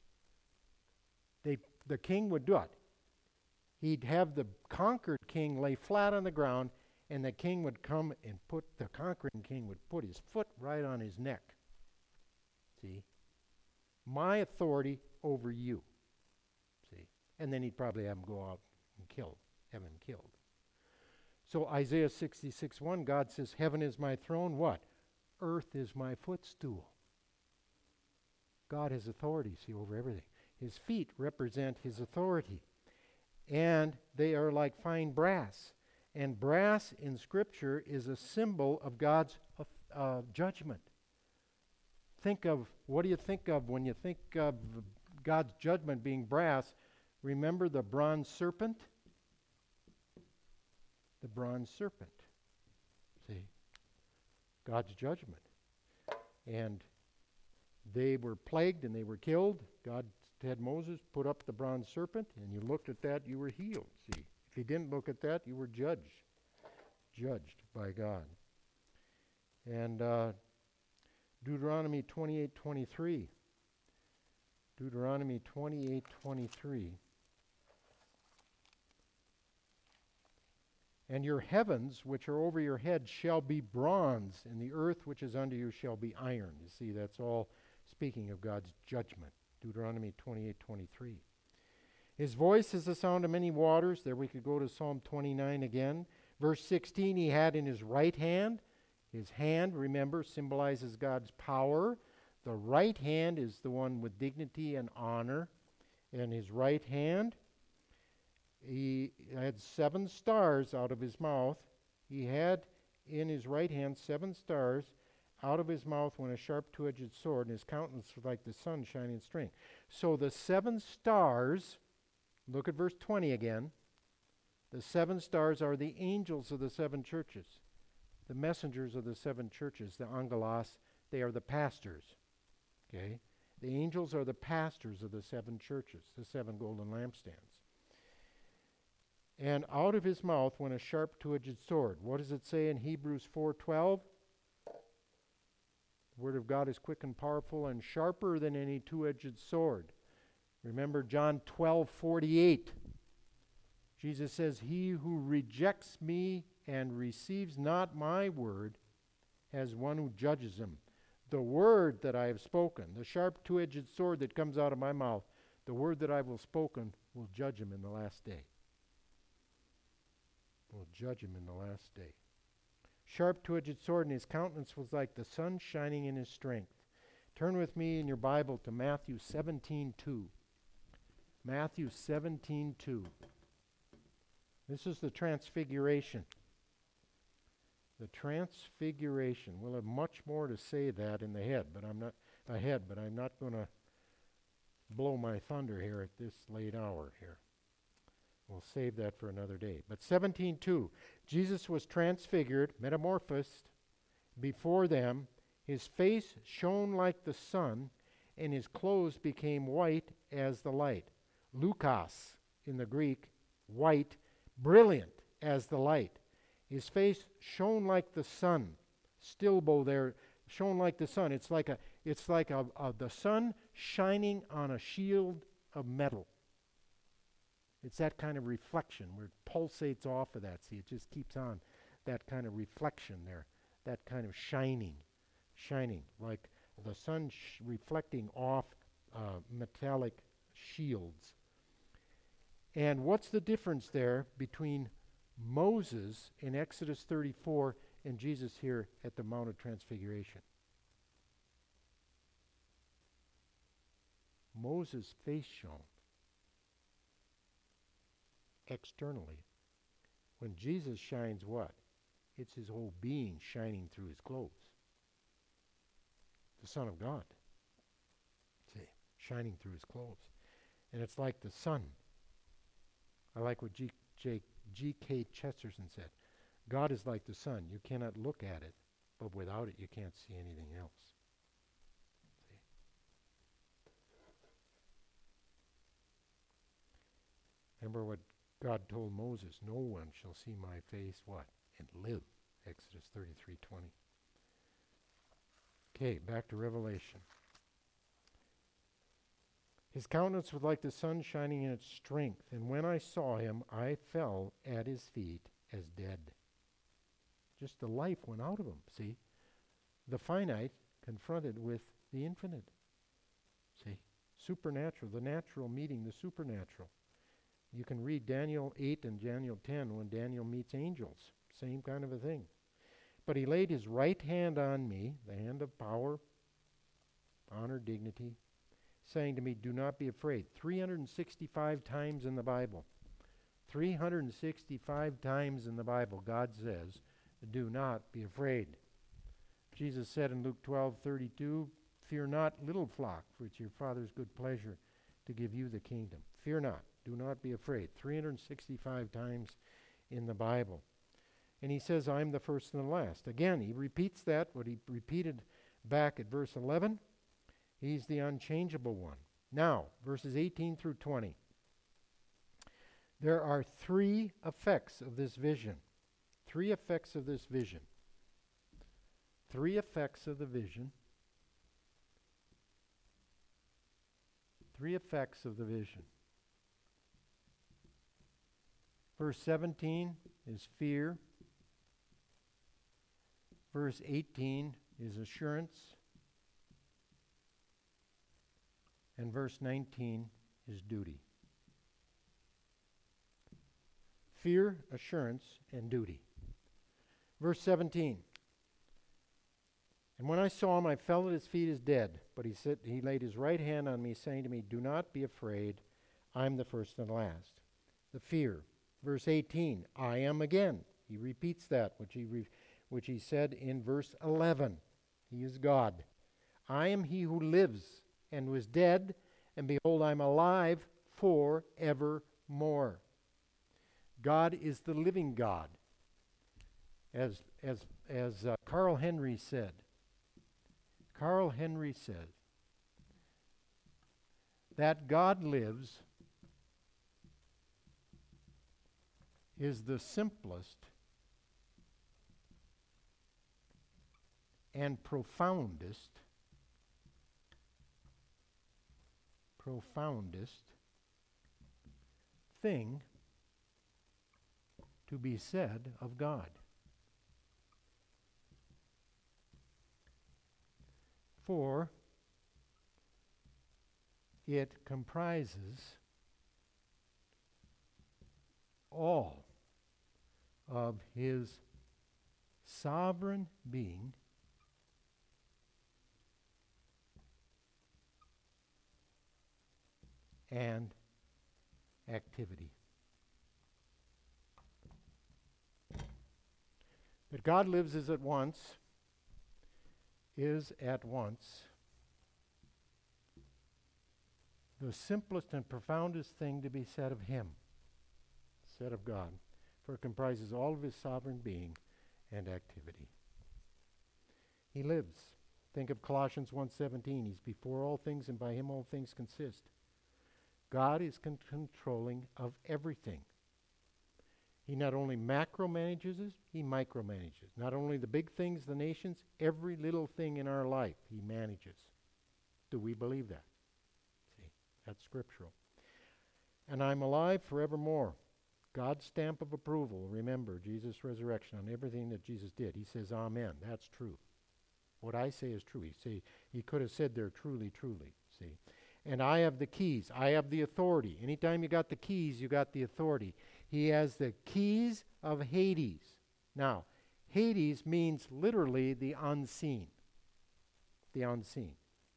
The king would do it. He'd have the conquered king lay flat on the ground, and the king would come and the conquering king would put his foot right on his neck. See? My authority over you. See? And then he'd probably have him go out and have him killed. So Isaiah 66:1, God says, heaven is my throne, what? Earth is my footstool. God has authority, see, over everything. His feet represent his authority. And they are like fine brass. And brass in Scripture is a symbol of God's judgment. What do you think of when you think of God's judgment being brass? Remember the bronze serpent? The bronze serpent. See? God's judgment. And they were plagued and they were killed. God had Moses put up the bronze serpent, and you looked at that, you were healed. See? If you didn't look at that, you were judged by God. And Deuteronomy 28:23. Deuteronomy 28:23. And your heavens, which are over your head, shall be bronze, and the earth which is under you shall be iron. You see, that's all speaking of God's judgment. Deuteronomy 28:23. His voice is the sound of many waters. There we could go to Psalm 29 again. Verse 16, he had in his right hand. His hand, remember, symbolizes God's power. The right hand is the one with dignity and honor. And his right hand, he had 7 stars out of his mouth. He had in his right hand 7 stars. Out of his mouth went a sharp two-edged sword, and his countenance was like the sun shining in strength. So the 7 stars, look at verse 20 again. The 7 stars are the angels of the 7 churches, the messengers of the 7 churches, the angelos. They are the pastors. Okay? The angels are the pastors of the 7 churches, the 7 golden lampstands. And out of his mouth went a sharp two-edged sword. What does it say in Hebrews 4:12? The word of God is quick and powerful and sharper than any two-edged sword. Remember John 12:48. Jesus says, he who rejects me and receives not my word has one who judges him. The word that I have spoken, the sharp two-edged sword that comes out of my mouth, the word that I will spoken will judge him in the last day. Will judge him in the last day. Sharp two-edged sword, and his countenance was like the sun shining in his strength. Turn with me in your Bible to Matthew 17:2. Matthew 17:2. This is the transfiguration. The transfiguration. We'll have much more to say that in the head, but I'm not going to blow my thunder here at this late hour here. We'll save that for another day. But 17:2, Jesus was transfigured, metamorphosed before them. His face shone like the sun, and his clothes became white as the light. Lukos in the Greek, white, brilliant as the light. His face shone like the sun. Stilbo there, shone like the sun. It's like the sun shining on a shield of metal. It's that kind of reflection where it pulsates off of that. See, it just keeps on that kind of reflection there, that kind of shining shining, like the sun reflecting off metallic shields. And what's the difference there between Moses in Exodus 34 and Jesus here at the Mount of Transfiguration? Moses' face shone externally. When Jesus shines, what? It's his whole being shining through his clothes. The Son of God, see, shining through his clothes. And it's like the sun. I like what G.K. Chesterton said. God is like the sun. You cannot look at it, but without it you can't see anything else. See? Remember what God told Moses, no one shall see my face, what? And live. Exodus 33:20. Okay, back to Revelation. His countenance was like the sun shining in its strength, and when I saw him, I fell at his feet as dead. Just the life went out of him, see? The finite confronted with the infinite. See? Supernatural, the natural meeting the supernatural. You can read Daniel 8 and Daniel 10 when Daniel meets angels. Same kind of a thing. But he laid his right hand on me, the hand of power, honor, dignity, saying to me, do not be afraid. 365 times in the Bible. 365 times in the Bible, God says, do not be afraid. Jesus said in Luke 12:32, fear not, little flock, for it's your Father's good pleasure to give you the kingdom. Fear not, do not be afraid. 365 times in the Bible. And he says, I'm the first and the last. Again, he repeats that, what he repeated back at verse 11. He's the unchangeable one. Now, verses 18 through 20. There are three effects of this vision. Three effects of this vision. Three effects of the vision. Three effects of the vision. Verse 17 is fear. Verse 18 is assurance. And verse 19 is duty. Fear, assurance, and duty. Verse 17. And when I saw him, I fell at his feet as dead. But he laid his right hand on me, saying to me, do not be afraid. I'm the first and last. The fear. Verse 18. I am again. He repeats that, which he said in verse 11. He is God. I am he who lives and was dead, and behold, I'm alive forevermore. God is the living God. As Carl Henry said. Carl Henry said that God lives is the simplest and profoundest thing to be said of God. For it comprises all of his sovereign being and activity. That God lives is at once the simplest and profoundest thing to be said of him, said of God, for it comprises all of his sovereign being and activity. He lives. Think of Colossians 1:17. He's before all things, and by him all things consist. God is controlling of everything. He not only macro-manages us, he micro-manages. Not only the big things, the nations, every little thing in our life he manages. Do we believe that? See, that's scriptural. And I'm alive forevermore. God's stamp of approval. Remember, Jesus' resurrection on everything that Jesus did. He says, amen. That's true. What I say is true. He could have said there, truly, truly. See? And I have the keys. I have the authority. Anytime you got the keys, you got the authority. He has the keys of Hades. Now, Hades means literally the unseen. The unseen.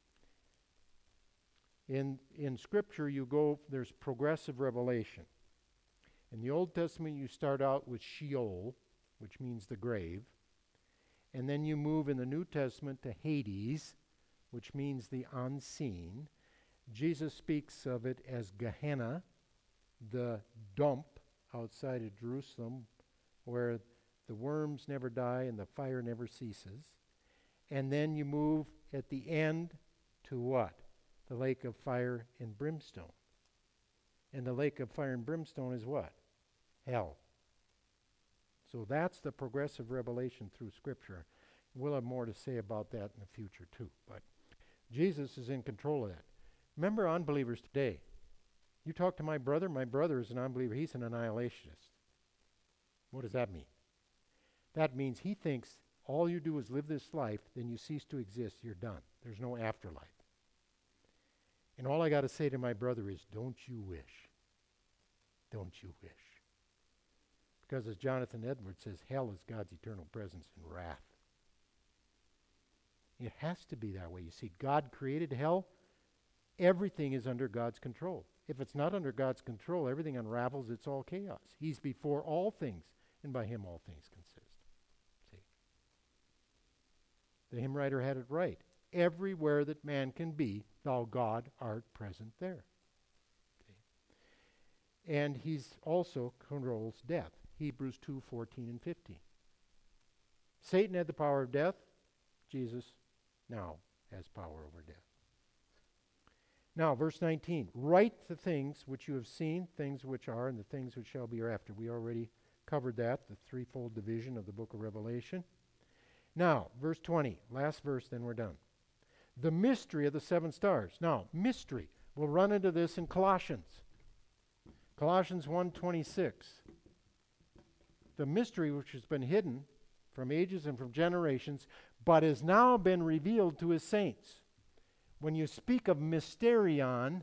In Scripture, there's progressive revelation. In the Old Testament, you start out with Sheol, which means the grave. And then you move in the New Testament to Hades, which means the unseen. Jesus speaks of it as Gehenna, the dump outside of Jerusalem, where the worms never die and the fire never ceases. And then you move at the end to what? The lake of fire and brimstone. And the lake of fire and brimstone is what? Hell. So that's the progressive revelation through Scripture. We'll have more to say about that in the future too. But Jesus is in control of that. Remember unbelievers today. You talk to my brother is an unbeliever. He's an annihilationist. What does that mean? That means he thinks all you do is live this life, then you cease to exist, you're done. There's no afterlife. And all I got to say to my brother is, don't you wish. Don't you wish. Because as Jonathan Edwards says, hell is God's eternal presence in wrath. It has to be that way. You see, God created hell. Everything is under God's control. If it's not under God's control, everything unravels. It's all chaos. He's before all things, and by him all things consist. See? The hymn writer had it right. Everywhere that man can be, thou God art present there. See? And he's also controls death. Hebrews 2:14 and 15. Satan had the power of death. Jesus now has power over death. Now, verse 19. Write the things which you have seen, things which are, and the things which shall be hereafter. We already covered that, the threefold division of the book of Revelation. Now, verse 20. Last verse, then we're done. The mystery of the seven stars. Now, mystery. We'll run into this in Colossians. Colossians 1:26. The mystery which has been hidden from ages and from generations, but has now been revealed to his saints. When you speak of mysterion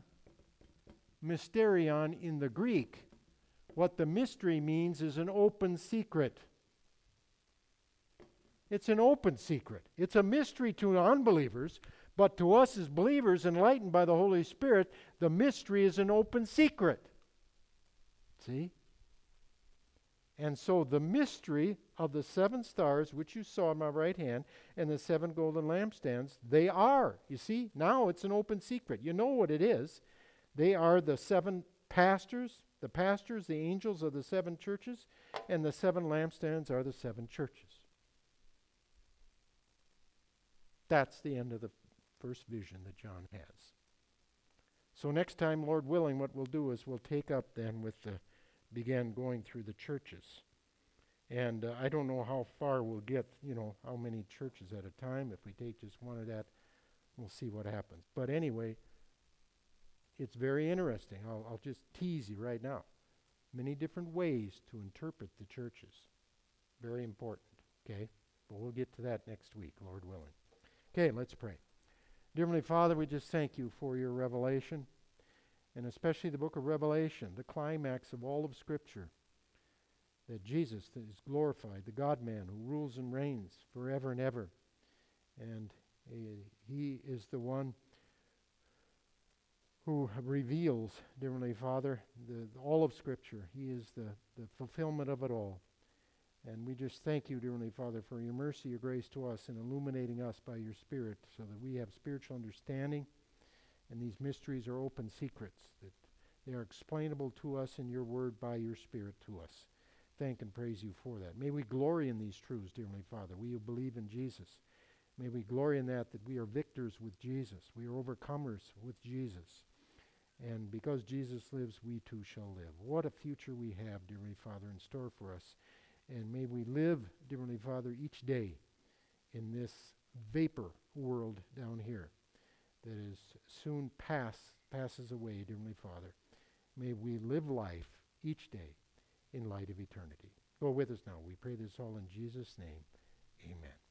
in the Greek, what the mystery means is an open secret. It's an open secret. It's a mystery to unbelievers, but to us as believers enlightened by the Holy Spirit, the mystery is an open secret. See? And so the mystery of the seven stars, which you saw in my right hand, and the seven golden lampstands, they are. You see, now it's an open secret. You know what it is. They are the seven pastors, the angels of the seven churches, and the seven lampstands are the seven churches. That's the end of the first vision that John has. So next time, Lord willing, what we'll do is we'll take up then with begin going through the churches. And I don't know how far we'll get, how many churches at a time. If we take just one of that, we'll see what happens. But anyway, it's very interesting. I'll just tease you right now. Many different ways to interpret the churches. Very important, okay? But we'll get to that next week, Lord willing. Okay, let's pray. Dear Heavenly Father, we just thank you for your revelation, and especially the book of Revelation, the climax of all of Scripture, that Jesus is glorified, the God-man who rules and reigns forever and ever. And he is the one who reveals, dear Heavenly Father, all of Scripture. He is the fulfillment of it all. And we just thank you, dear Heavenly Father, for your mercy, your grace to us, and illuminating us by your Spirit so that we have spiritual understanding. And these mysteries are open secrets, that they are explainable to us in your word by your Spirit to us. Thank and praise you for that. May we glory in these truths, dear Heavenly Father. We who believe in Jesus. May we glory in that we are victors with Jesus. We are overcomers with Jesus. And because Jesus lives, we too shall live. What a future we have, dear Heavenly Father, in store for us. And may we live, dear Heavenly Father, each day in this vapor world down here that is soon passes away, dear Heavenly Father. May we live life each day in light of eternity. Go with us now. We pray this all in Jesus' name. Amen.